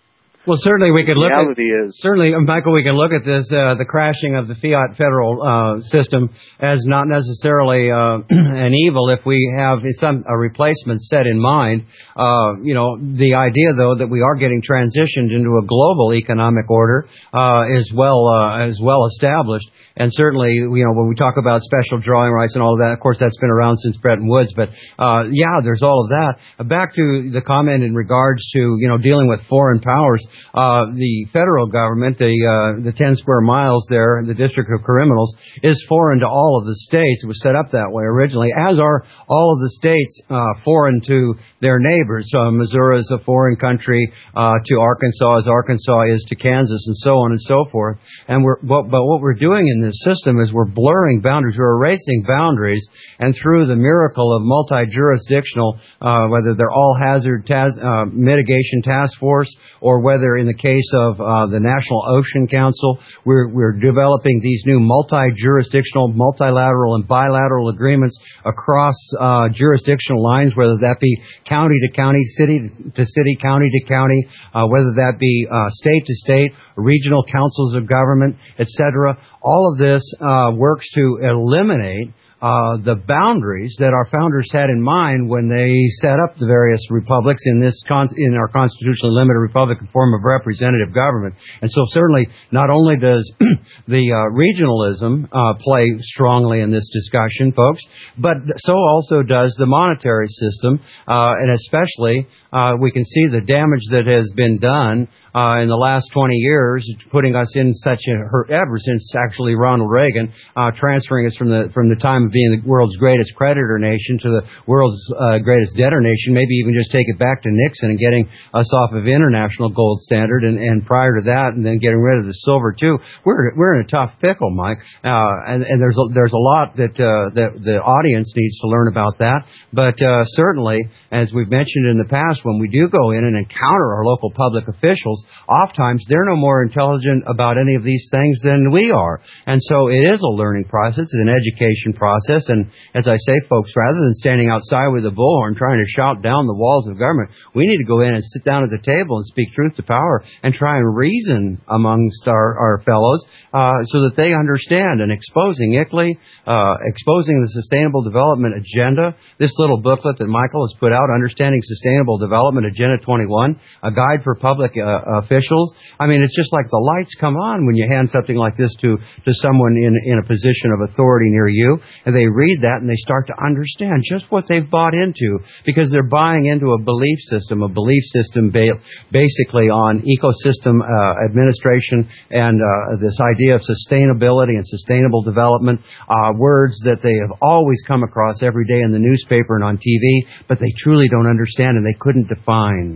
Well, certainly we could look the reality at, is, certainly, Michael, we can look at this, uh, the crashing of the fiat federal uh, system as not necessarily uh, an evil if we have some a replacement set in mind. Uh, you know, the idea, though, that we are getting transitioned into a global economic order uh, is well uh, is well established. And certainly, you know, when we talk about special drawing rights and all of that, of course, that's been around since Bretton Woods. But, uh, yeah, there's all of that. Uh, back to the comment in regards to, you know, dealing with foreign powers. Uh, the federal government, the, uh, the ten square miles there, the District of Criminals, is foreign to all of the states. It was set up that way originally, as are all of the states, uh, foreign to their neighbors. So Missouri is a foreign country, uh, to Arkansas as Arkansas is to Kansas, and so on and so forth. And we're, but, but what we're doing in this system is we're blurring boundaries, we're erasing boundaries, and through the miracle of multi-jurisdictional, uh, whether they're all hazard tas- uh, mitigation task force, or whether in the case of uh, the National Ocean Council, we're, we're developing these new multi-jurisdictional, multilateral, and bilateral agreements across uh, jurisdictional lines, whether that be county to county, city to city, county to county, uh, whether that be uh, state to state, regional councils of government, et cetera. All of this uh, works to eliminate uh, the boundaries that our founders had in mind when they set up the various republics in this con- in our constitutionally limited republican form of representative government. And so certainly not only does the uh, regionalism uh, play strongly in this discussion, folks, but so also does the monetary system, uh, and especially uh, we can see the damage that has been done uh, in the last twenty years, putting us in such a, ever since actually Ronald Reagan, uh, transferring us from the from the time of being the world's greatest creditor nation to the world's uh, greatest debtor nation, maybe even just take it back to Nixon and getting us off of international gold standard, and, and prior to that, and then getting rid of the silver too. We're we're in a tough pickle, Mike, uh, and, and there's a, there's a lot that uh, that the audience needs to learn about that. But uh, certainly, as we've mentioned in the past, when we do go in and encounter our local public officials, oftentimes they're no more intelligent about any of these things than we are. And so it is a learning process, it's an education process. And as I say, folks, rather than standing outside with a bullhorn trying to shout down the walls of government, we need to go in and sit down at the table and speak truth to power and try and reason amongst our, our fellows uh, so that they understand. And exposing I C L E, uh, exposing the Sustainable Development Agenda, this little booklet that Michael has put out, Understanding Sustainable Development Agenda twenty-one, a guide for public uh, officials. I mean, it's just like the lights come on when you hand something like this to, to someone in, in a position of authority near you, and they read that and they start to understand just what they've bought into, because they're buying into a belief system, a belief system ba- basically on ecosystem uh, administration and uh, this idea of sustainability and sustainable development, uh, words that they have always come across every day in the newspaper and on T V, but they truly don't understand and they couldn't define.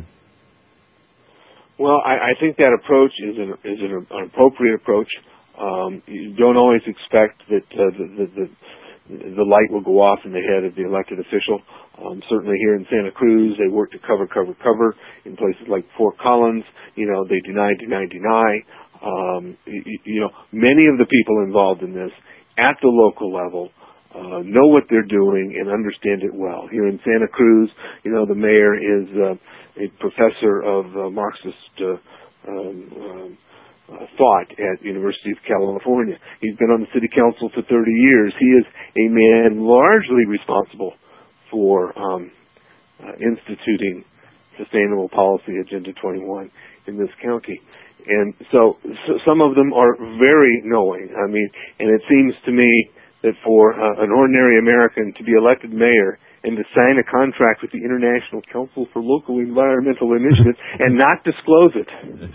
Well, I, I think that approach is an, is an, an appropriate approach. Um, you don't always expect that uh, the, the, the the light will go off in the head of the elected official. Um, certainly here in Santa Cruz, they work to cover, cover, cover. In places like Fort Collins, you know, they deny, deny, deny. Um, you, you know, many of the people involved in this at the local level uh, know what they're doing and understand it well. Here in Santa Cruz, you know, the mayor is uh, a professor of uh, Marxist uh, um, um, uh, thought at University of California. He's been on the city council for thirty years. He is a man largely responsible for um, uh, instituting Sustainable Policy Agenda twenty-one in this county. And so, so some of them are very knowing. I mean, and it seems to me that for uh, an ordinary American to be elected mayor and to sign a contract with the International Council for Local Environmental Initiatives and not disclose it,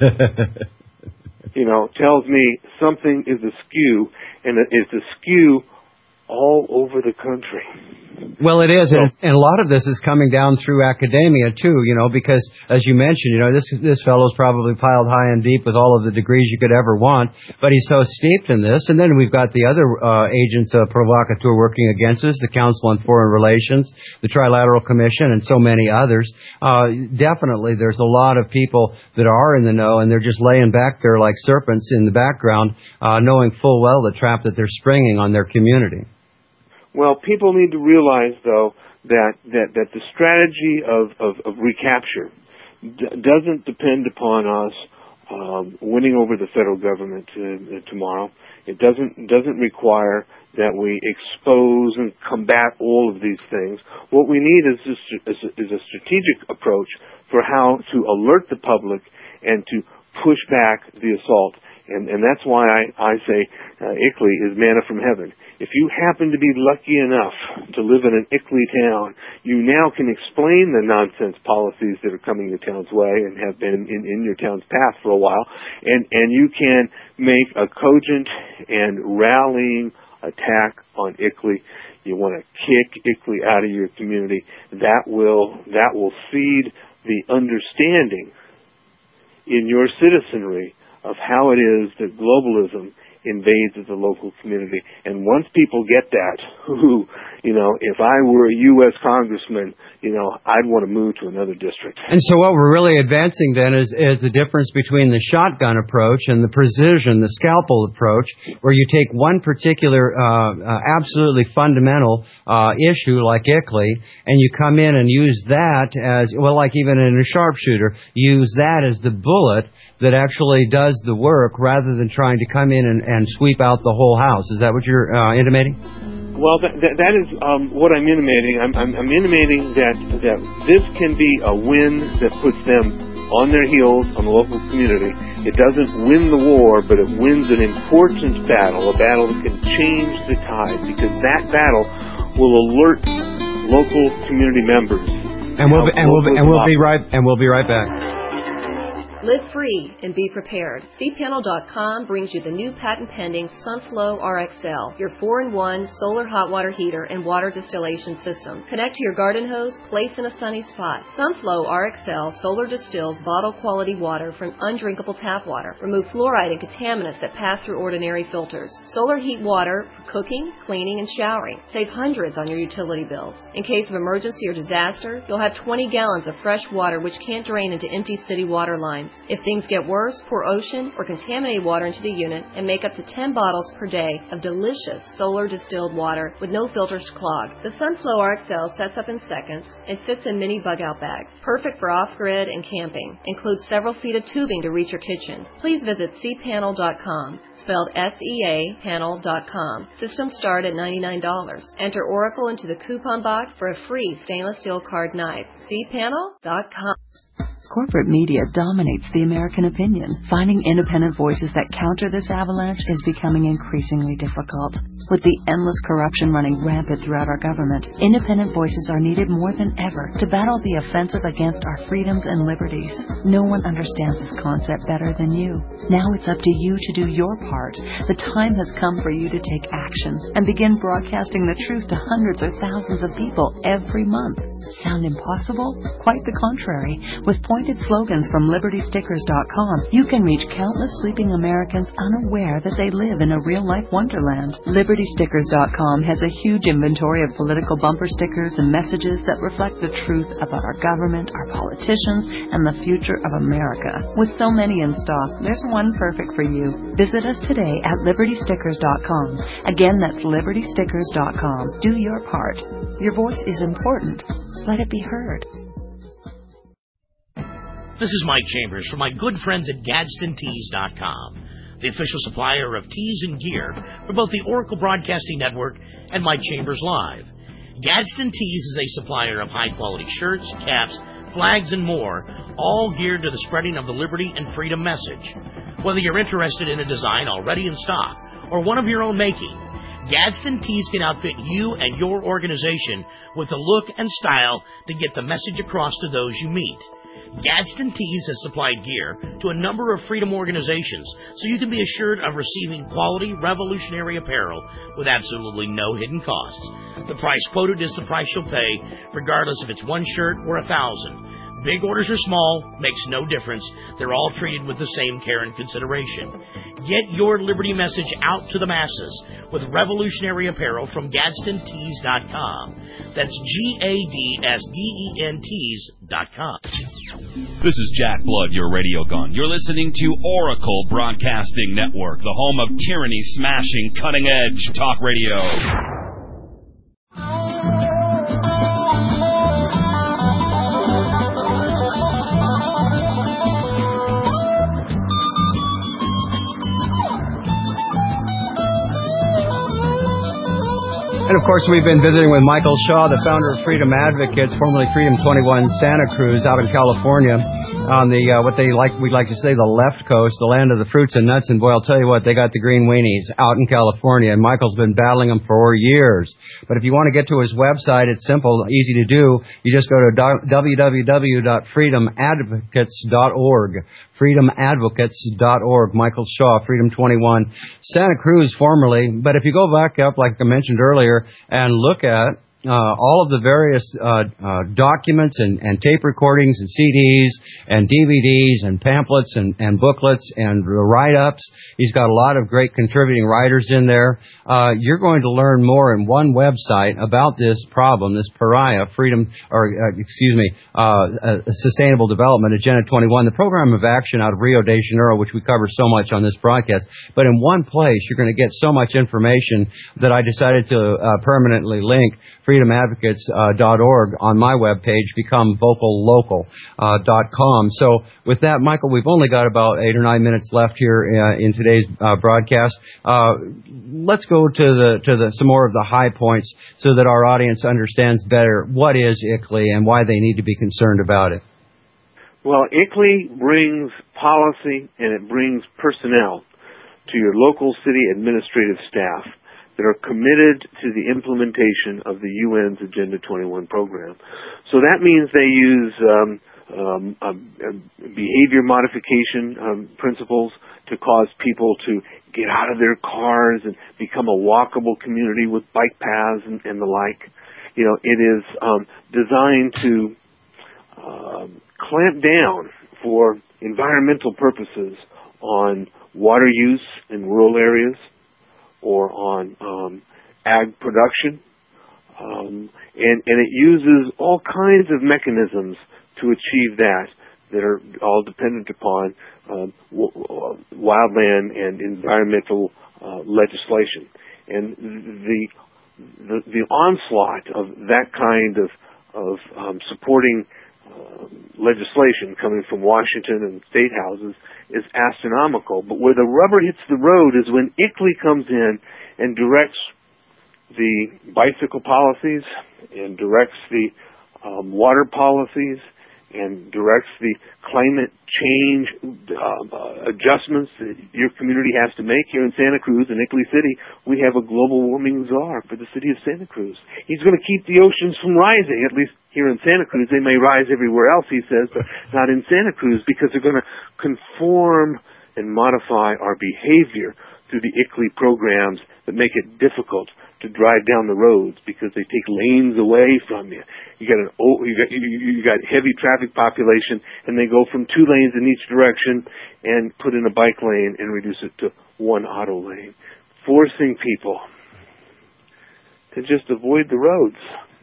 you know, tells me something is askew, and it's askew all over the country. Well, it is, and, and a lot of this is coming down through academia too, you know, because as you mentioned, you know, this this fellow's probably piled high and deep with all of the degrees you could ever want, but he's so steeped in this. And then we've got the other uh, agents uh, provocateur working against us, the Council on Foreign Relations, the Trilateral Commission, and so many others. Uh, definitely, there's a lot of people that are in the know, and they're just laying back there like serpents in the background, uh, knowing full well the trap that they're springing on their community. Well, people need to realize, though, that, that, that the strategy of, of, of recapture d- doesn't depend upon us um, winning over the federal government uh, tomorrow. It doesn't doesn't require that we expose and combat all of these things. What we need is a, is a, is a strategic approach for how to alert the public and to push back the assault. And, and that's why I, I say uh, I C L E is manna from heaven. If you happen to be lucky enough to live in an I C L E town, you now can explain the nonsense policies that are coming your town's way and have been in, in your town's path for a while, and, and you can make a cogent and rallying attack on I C L E. You want to kick I C L E out of your community. That will that will seed the understanding in your citizenry of how it is that globalism invades the local community. And once people get that, who, you know, if I were a U S congressman, you know, I'd want to move to another district. And so what we're really advancing then is, is the difference between the shotgun approach and the precision, the scalpel approach, where you take one particular uh, uh, absolutely fundamental uh, issue like I C L E, and you come in and use that as, well, like even in a sharpshooter, use that as the bullet that actually does the work rather than trying to come in and, and sweep out the whole house. Is that what you're uh, intimating? Well, that, that, that is um, what I'm intimating. I'm, I'm, I'm intimating that, that this can be a win that puts them on their heels on the local community. It doesn't win the war, but it wins an important battle, a battle that can change the tide, because that battle will alert local community members. And we'll be, and we'll be, and we'll be right and we'll be right back. Live free and be prepared. C panel dot com brings you the new patent-pending Sunflow R X L, your four in one solar hot water heater and water distillation system. Connect to your garden hose, place in a sunny spot. Sunflow R X L solar distills bottle-quality water from undrinkable tap water. Remove fluoride and contaminants that pass through ordinary filters. Solar heat water for cooking, cleaning, and showering. Save hundreds on your utility bills. In case of emergency or disaster, you'll have twenty gallons of fresh water which can't drain into empty city water lines. If things get worse, pour ocean or contaminated water into the unit and make up to ten bottles per day of delicious solar distilled water with no filters to clog. The Sunflow R X L sets up in seconds and fits in mini bug-out bags. Perfect for off-grid and camping. Includes several feet of tubing to reach your kitchen. Please visit C panel dot com, spelled S E A panel dot com. Systems start at ninety-nine dollars. Enter Oracle into the coupon box for a free stainless steel card knife. C panel dot com. Corporate media dominates the American opinion. Finding independent voices that counter this avalanche is becoming increasingly difficult. With the endless corruption running rampant throughout our government, independent voices are needed more than ever to battle the offensive against our freedoms and liberties. No one understands this concept better than you. Now it's up to you to do your part. The time has come for you to take action and begin broadcasting the truth to hundreds or thousands of people every month. Sound impossible? Quite the contrary. With pointed slogans from Liberty Stickers dot com, you can reach countless sleeping Americans unaware that they live in a real-life wonderland. Liberty Stickers dot com has a huge inventory of political bumper stickers and messages that reflect the truth about our government, our politicians, and the future of America. With so many in stock, there's one perfect for you. Visit us today at Liberty Stickers dot com. Again, that's Liberty Stickers dot com. Do your part. Your voice is important. Let it be heard. This is Mike Chambers from my good friends at Gadsden Tees dot com, the official supplier of tees and gear for both the Oracle Broadcasting Network and Mike Chambers Live. Gadsden Tees is a supplier of high-quality shirts, caps, flags, and more, all geared to the spreading of the liberty and freedom message. Whether you're interested in a design already in stock or one of your own making, Gadsden Tees can outfit you and your organization with the look and style to get the message across to those you meet. Gadsden Tees has supplied gear to a number of freedom organizations, so you can be assured of receiving quality, revolutionary apparel with absolutely no hidden costs. The price quoted is the price you'll pay, regardless if it's one shirt or a thousand. Big orders or small, makes no difference. They're all treated with the same care and consideration. Get your liberty message out to the masses with revolutionary apparel from Gadsden Tees dot com. That's G A D S D E N Tees dot com. This is Jack Blood, your radio gun. You're listening to Oracle Broadcasting Network, the home of tyranny-smashing, cutting-edge talk radio. And of course, we've been visiting with Michael Shaw, the founder of Freedom Advocates, formerly Freedom twenty-one Santa Cruz, out in California, on the uh, what they like we like to say the left coast, the land of the fruits and nuts. And boy, I'll tell you what, they got the green weenies out in California, and Michael's been battling them for years. But if you want to get to his website, it's simple, easy to do. You just go to w w w dot freedom advocates dot org. freedom advocates dot org. Michael Shaw, Freedom twenty-one Santa Cruz, formerly. But if you go back up, like I mentioned earlier, and look at Uh, all of the various uh, uh, documents and, and tape recordings and C Ds and D V Ds and pamphlets and, and booklets and write-ups. He's got a lot of great contributing writers in there. Uh, you're going to learn more in one website about this problem, this pariah, freedom, or uh, excuse me, uh, uh, sustainable development, Agenda twenty-one, the program of action out of Rio de Janeiro, which we cover so much on this broadcast. But in one place, you're going to get so much information that I decided to uh, permanently link freedom advocates dot org on my webpage, become vocal local dot com. So with that, Michael, we've only got about eight or nine minutes left here uh, in today's uh, broadcast. Uh, let's go to the to the some more of the high points so that our audience understands better what is I C L E and why they need to be concerned about it. Well, I C L E brings policy and it brings personnel to your local city administrative staff that are committed to the implementation of the U N's Agenda twenty-one program. So that means they use um, um, uh, uh, behavior modification um, principles to cause people to get out of their cars and become a walkable community with bike paths and, and the like. You know, it is um, designed to uh, clamp down for environmental purposes on water use in rural areas, or on um, ag production, um, and, and it uses all kinds of mechanisms to achieve that that are all dependent upon um, w- wildland and environmental uh, legislation. And the, the the onslaught of that kind of of um, supporting uh, legislation coming from Washington and state houses is astronomical. But where the rubber hits the road is when I C L E comes in and directs the bicycle policies and directs the um, water policies and directs the climate change uh, uh, adjustments that your community has to make. Here in Santa Cruz, in I C L E City, we have a global warming czar for the city of Santa Cruz. He's going to keep the oceans from rising, at least here in Santa Cruz. They may rise everywhere else, he says, but not in Santa Cruz, because they're going to conform and modify our behavior through the I C L E programs that make it difficult to drive down the roads because they take lanes away from you. You got an you got you got heavy traffic population, and they go from two lanes in each direction and put in a bike lane and reduce it to one auto lane, forcing people to just avoid the roads.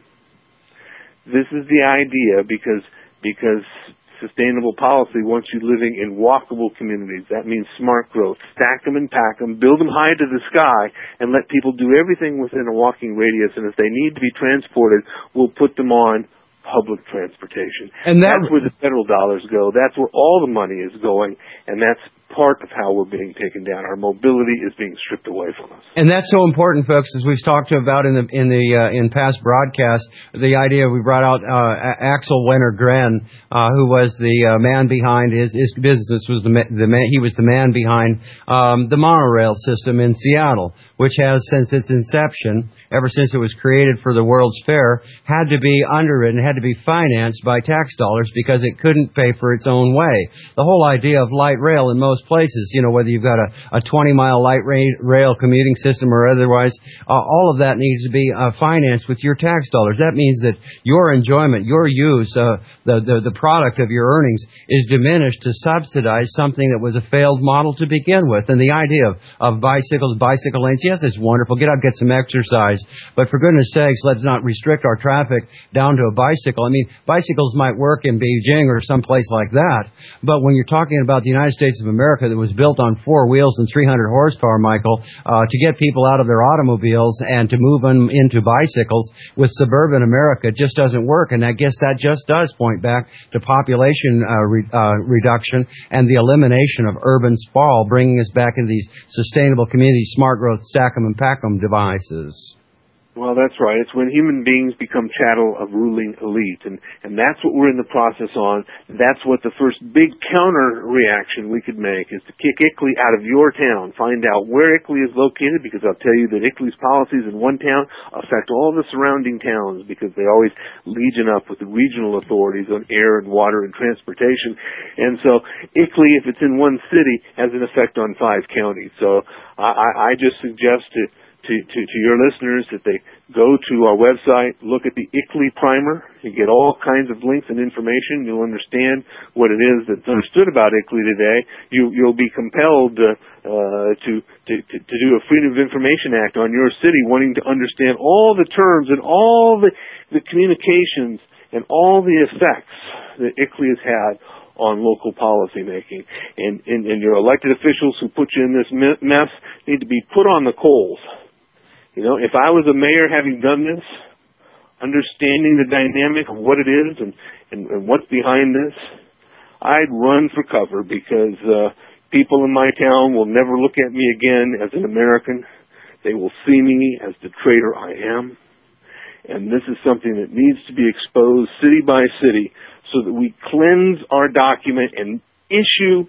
This is the idea because because sustainable policy wants you living in walkable communities. That means smart growth. Stack them and pack them, build them high to the sky, and let people do everything within a walking radius. And if they need to be transported, we'll put them on public transportation. And that, that's where the federal dollars go. That's where all the money is going, and that's part of how we're being taken down. Our mobility is being stripped away from us. And that's so important, folks, as we've talked about in the in the uh, in past broadcasts. The idea we brought out uh, Axel Wenner-Gren, uh, who was the uh, man behind his his business was the the man he was the man behind um, the monorail system in Seattle, which has since its inception, ever since it was created for the World's Fair, had to be underwritten, had to be financed by tax dollars because it couldn't pay for its own way. The whole idea of light rail in most places, you know, whether you've got a, a twenty-mile light rail commuting system or otherwise, uh, all of that needs to be uh, financed with your tax dollars. That means that your enjoyment, your use, uh, the, the, the product of your earnings is diminished to subsidize something that was a failed model to begin with. And the idea of, of bicycles, bicycle lanes, yes, it's wonderful. Get out, get some exercise. But for goodness sakes, let's not restrict our traffic down to a bicycle. I mean, bicycles might work in Beijing or someplace like that. But when you're talking about the United States of America that was built on four wheels and three hundred horsepower, Michael, uh, to get people out of their automobiles and to move them into bicycles with suburban America just doesn't work. And I guess that just does point back to population uh, re- uh, reduction and the elimination of urban sprawl, bringing us back into these sustainable community, smart growth, stack 'em and pack 'em devices. Well, that's right. It's when human beings become chattel of ruling elite, and, and that's what we're in the process on. That's what the first big counter reaction we could make is to kick I C L E out of your town. Find out where I C L E is located, because I'll tell you that I C L E's policies in one town affect all the surrounding towns, because they always legion up with the regional authorities on air and water and transportation. And so I C L E, if it's in one city, has an effect on five counties. So I, I just suggest to To, to, to your listeners that they go to our website, look at the I C L E Primer. You get all kinds of links and information. You'll understand what it is that's understood about I C L E today. You, you'll be compelled uh, uh, to, to, to, to do a Freedom of Information Act on your city, wanting to understand all the terms and all the, the communications and all the effects that I C L E has had on local policy making. And, and, and your elected officials who put you in this mess need to be put on the coals. You know, if I was a mayor having done this, understanding the dynamic of what it is and, and, and what's behind this, I'd run for cover, because uh, people in my town will never look at me again as an American. They will see me as the traitor I am. And this is something that needs to be exposed city by city, so that we cleanse our document and issue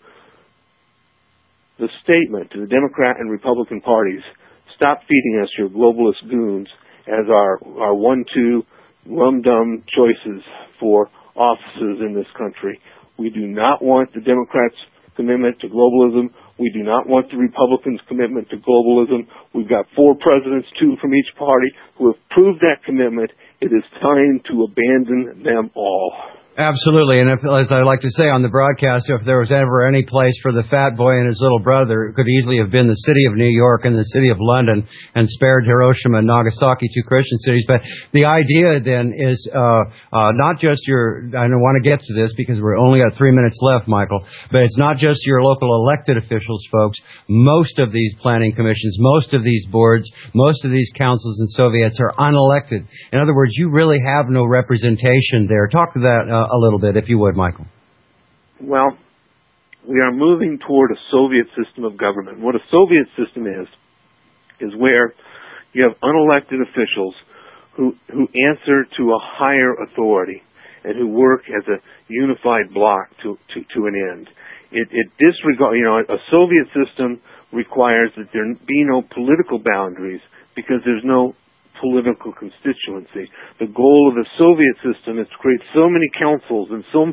the statement to the Democrat and Republican parties: stop feeding us your globalist goons as our, our one-two rum-dum choices for offices in this country. We do not want the Democrats' commitment to globalism. We do not want the Republicans' commitment to globalism. We've got four presidents, two from each party, who have proved that commitment. It is time to abandon them all. Absolutely, and if, as I like to say on the broadcast, if there was ever any place for the fat boy and his little brother, it could easily have been the city of New York and the city of London, and spared Hiroshima and Nagasaki, two Christian cities. But the idea then is uh, uh, not just your, I don't want to get to this because we're only got three minutes left, Michael, but it's not just your local elected officials, folks. Most of these planning commissions, most of these boards, most of these councils and Soviets are unelected. In other words, you really have no representation there. Talk to that uh, a little bit, if you would, Michael. Well, we are moving toward a Soviet system of government. What a Soviet system is, is where you have unelected officials who, who answer to a higher authority and who work as a unified bloc to, to, to an end. It, it disregard, you know, a Soviet system requires that there be no political boundaries, because there's no political constituency. The goal of the Soviet system is to create so many councils and so,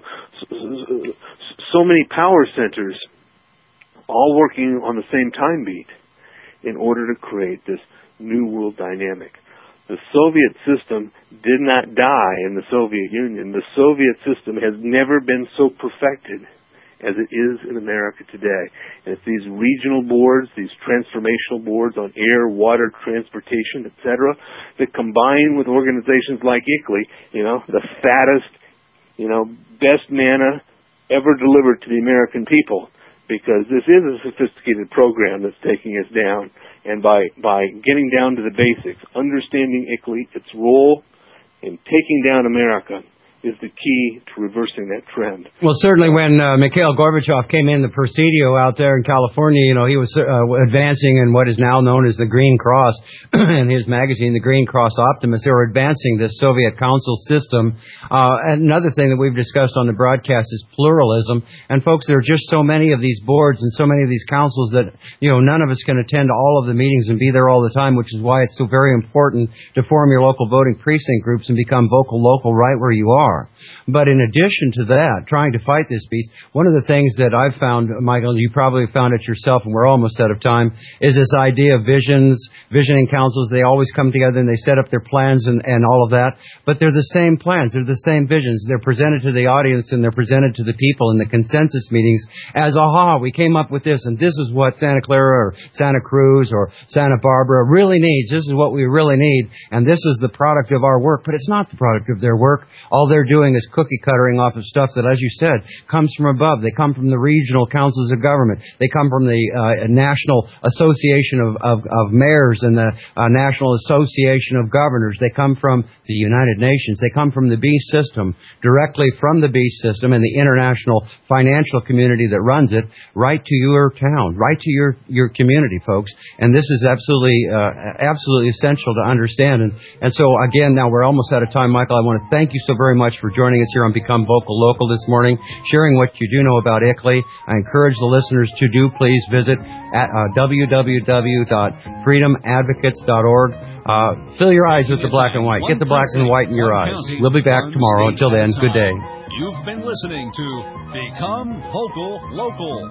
so many power centers, all working on the same time beat, in order to create this new world dynamic. The Soviet system did not die in the Soviet Union. The Soviet system has never been so perfected as it is in America today. And it's these regional boards, these transformational boards on air, water, transportation, et cetera, that combine with organizations like I C L E, you know, the fattest, you know, best manna ever delivered to the American people, because this is a sophisticated program that's taking us down. And by, by getting down to the basics, understanding I C L E, its role in taking down America, is the key to reversing that trend. Well, certainly when uh, Mikhail Gorbachev came in the Presidio out there in California, you know, he was uh, advancing in what is now known as the Green Cross, in his magazine, The Green Cross Optimist. They were advancing this Soviet council system. Uh, and another thing that we've discussed on the broadcast is pluralism. And folks, there are just so many of these boards and so many of these councils that, you know, none of us can attend all of the meetings and be there all the time, which is why it's so very important to form your local voting precinct groups and become vocal local right where you are. But in addition to that, trying to fight this beast, one of the things that I've found, Michael, you probably found it yourself, and we're almost out of time, is this idea of visions, visioning councils. They always come together and they set up their plans and, and all of that. But they're the same plans. They're the same visions. They're presented to the audience and they're presented to the people in the consensus meetings as, aha, we came up with this, and this is what Santa Clara or Santa Cruz or Santa Barbara really needs. This is what we really need, and this is the product of our work. But it's not the product of their work. All they're they're doing is cookie cuttering off of stuff that, as you said, comes from above. They come from the regional councils of government. They come from the uh, National Association of, of, of Mayors and the uh, National Association of Governors. They come from the United Nations. They come from the beast system, directly from the beast system and the international financial community that runs it, right to your town, right to your, your community, folks. And this is absolutely uh, absolutely essential to understand. And, and so, again, now we're almost out of time, Michael. I want to thank you so very much for joining us here on Become Vocal Local this morning, sharing what you do know about I C L E. I encourage the listeners to do please visit at uh, w w w dot freedom advocates dot org. Uh, fill your eyes with the black and white. Get the black and white in your eyes. We'll be back tomorrow. Until then, good day. You've been listening to Become Vocal Local.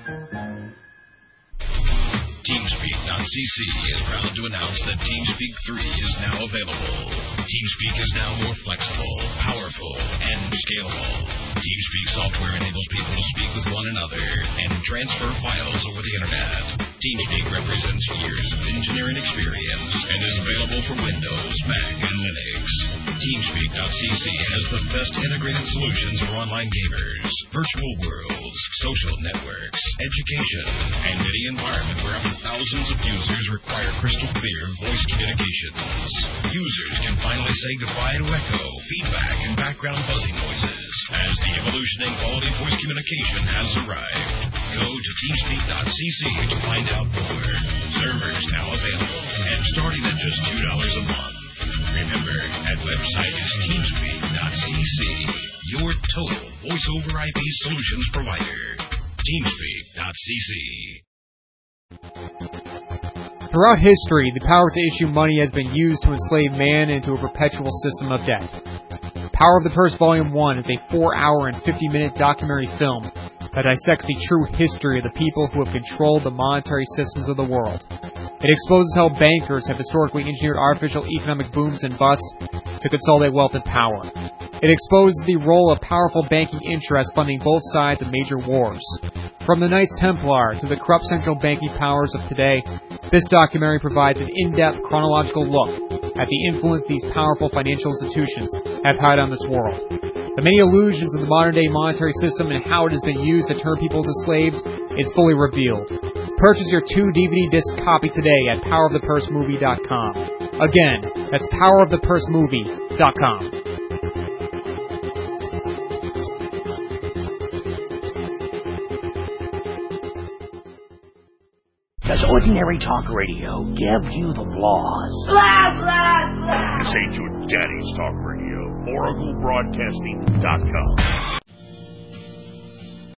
TeamSpeak dot c c is proud to announce that TeamSpeak three is now available. TeamSpeak is now more flexible, powerful, and scalable. TeamSpeak software enables people to speak with one another and transfer files over the internet. TeamSpeak represents years of engineering experience and is available for Windows, Mac, and Linux. TeamSpeak dot c c has the best integrated solutions for online gamers, virtual worlds, social networks, education, and any environment where up to thousands of users require crystal clear voice communications. Users can finally say goodbye to echo, feedback, and background buzzing noises as the evolution in quality voice communication has arrived. Go to TeamSpeak dot c c to find out more. Servers now available and starting at just two dollars a month. Remember, that website is TeamSpeak dot c c, your total voice-over I P solutions provider. TeamSpeak dot c c. Throughout history, the power to issue money has been used to enslave man into a perpetual system of debt. Power of the Purse Volume one is a four hour and fifty minute documentary film that dissects the true history of the people who have controlled the monetary systems of the world. It exposes how bankers have historically engineered artificial economic booms and busts to consolidate wealth and power. It exposes the role of powerful banking interests funding both sides of major wars. From the Knights Templar to the corrupt central banking powers of today, this documentary provides an in-depth chronological look at the influence these powerful financial institutions have had on this world. The many illusions of the modern-day monetary system and how it has been used to turn people into slaves is fully revealed. Purchase your two D V D disc copy today at power of the purse movie dot com. Again, that's power of the purse movie dot com. Does ordinary talk radio give you the blahs? Blah, blah, blah. This ain't your daddy's talk radio. Oracle Broadcasting dot com.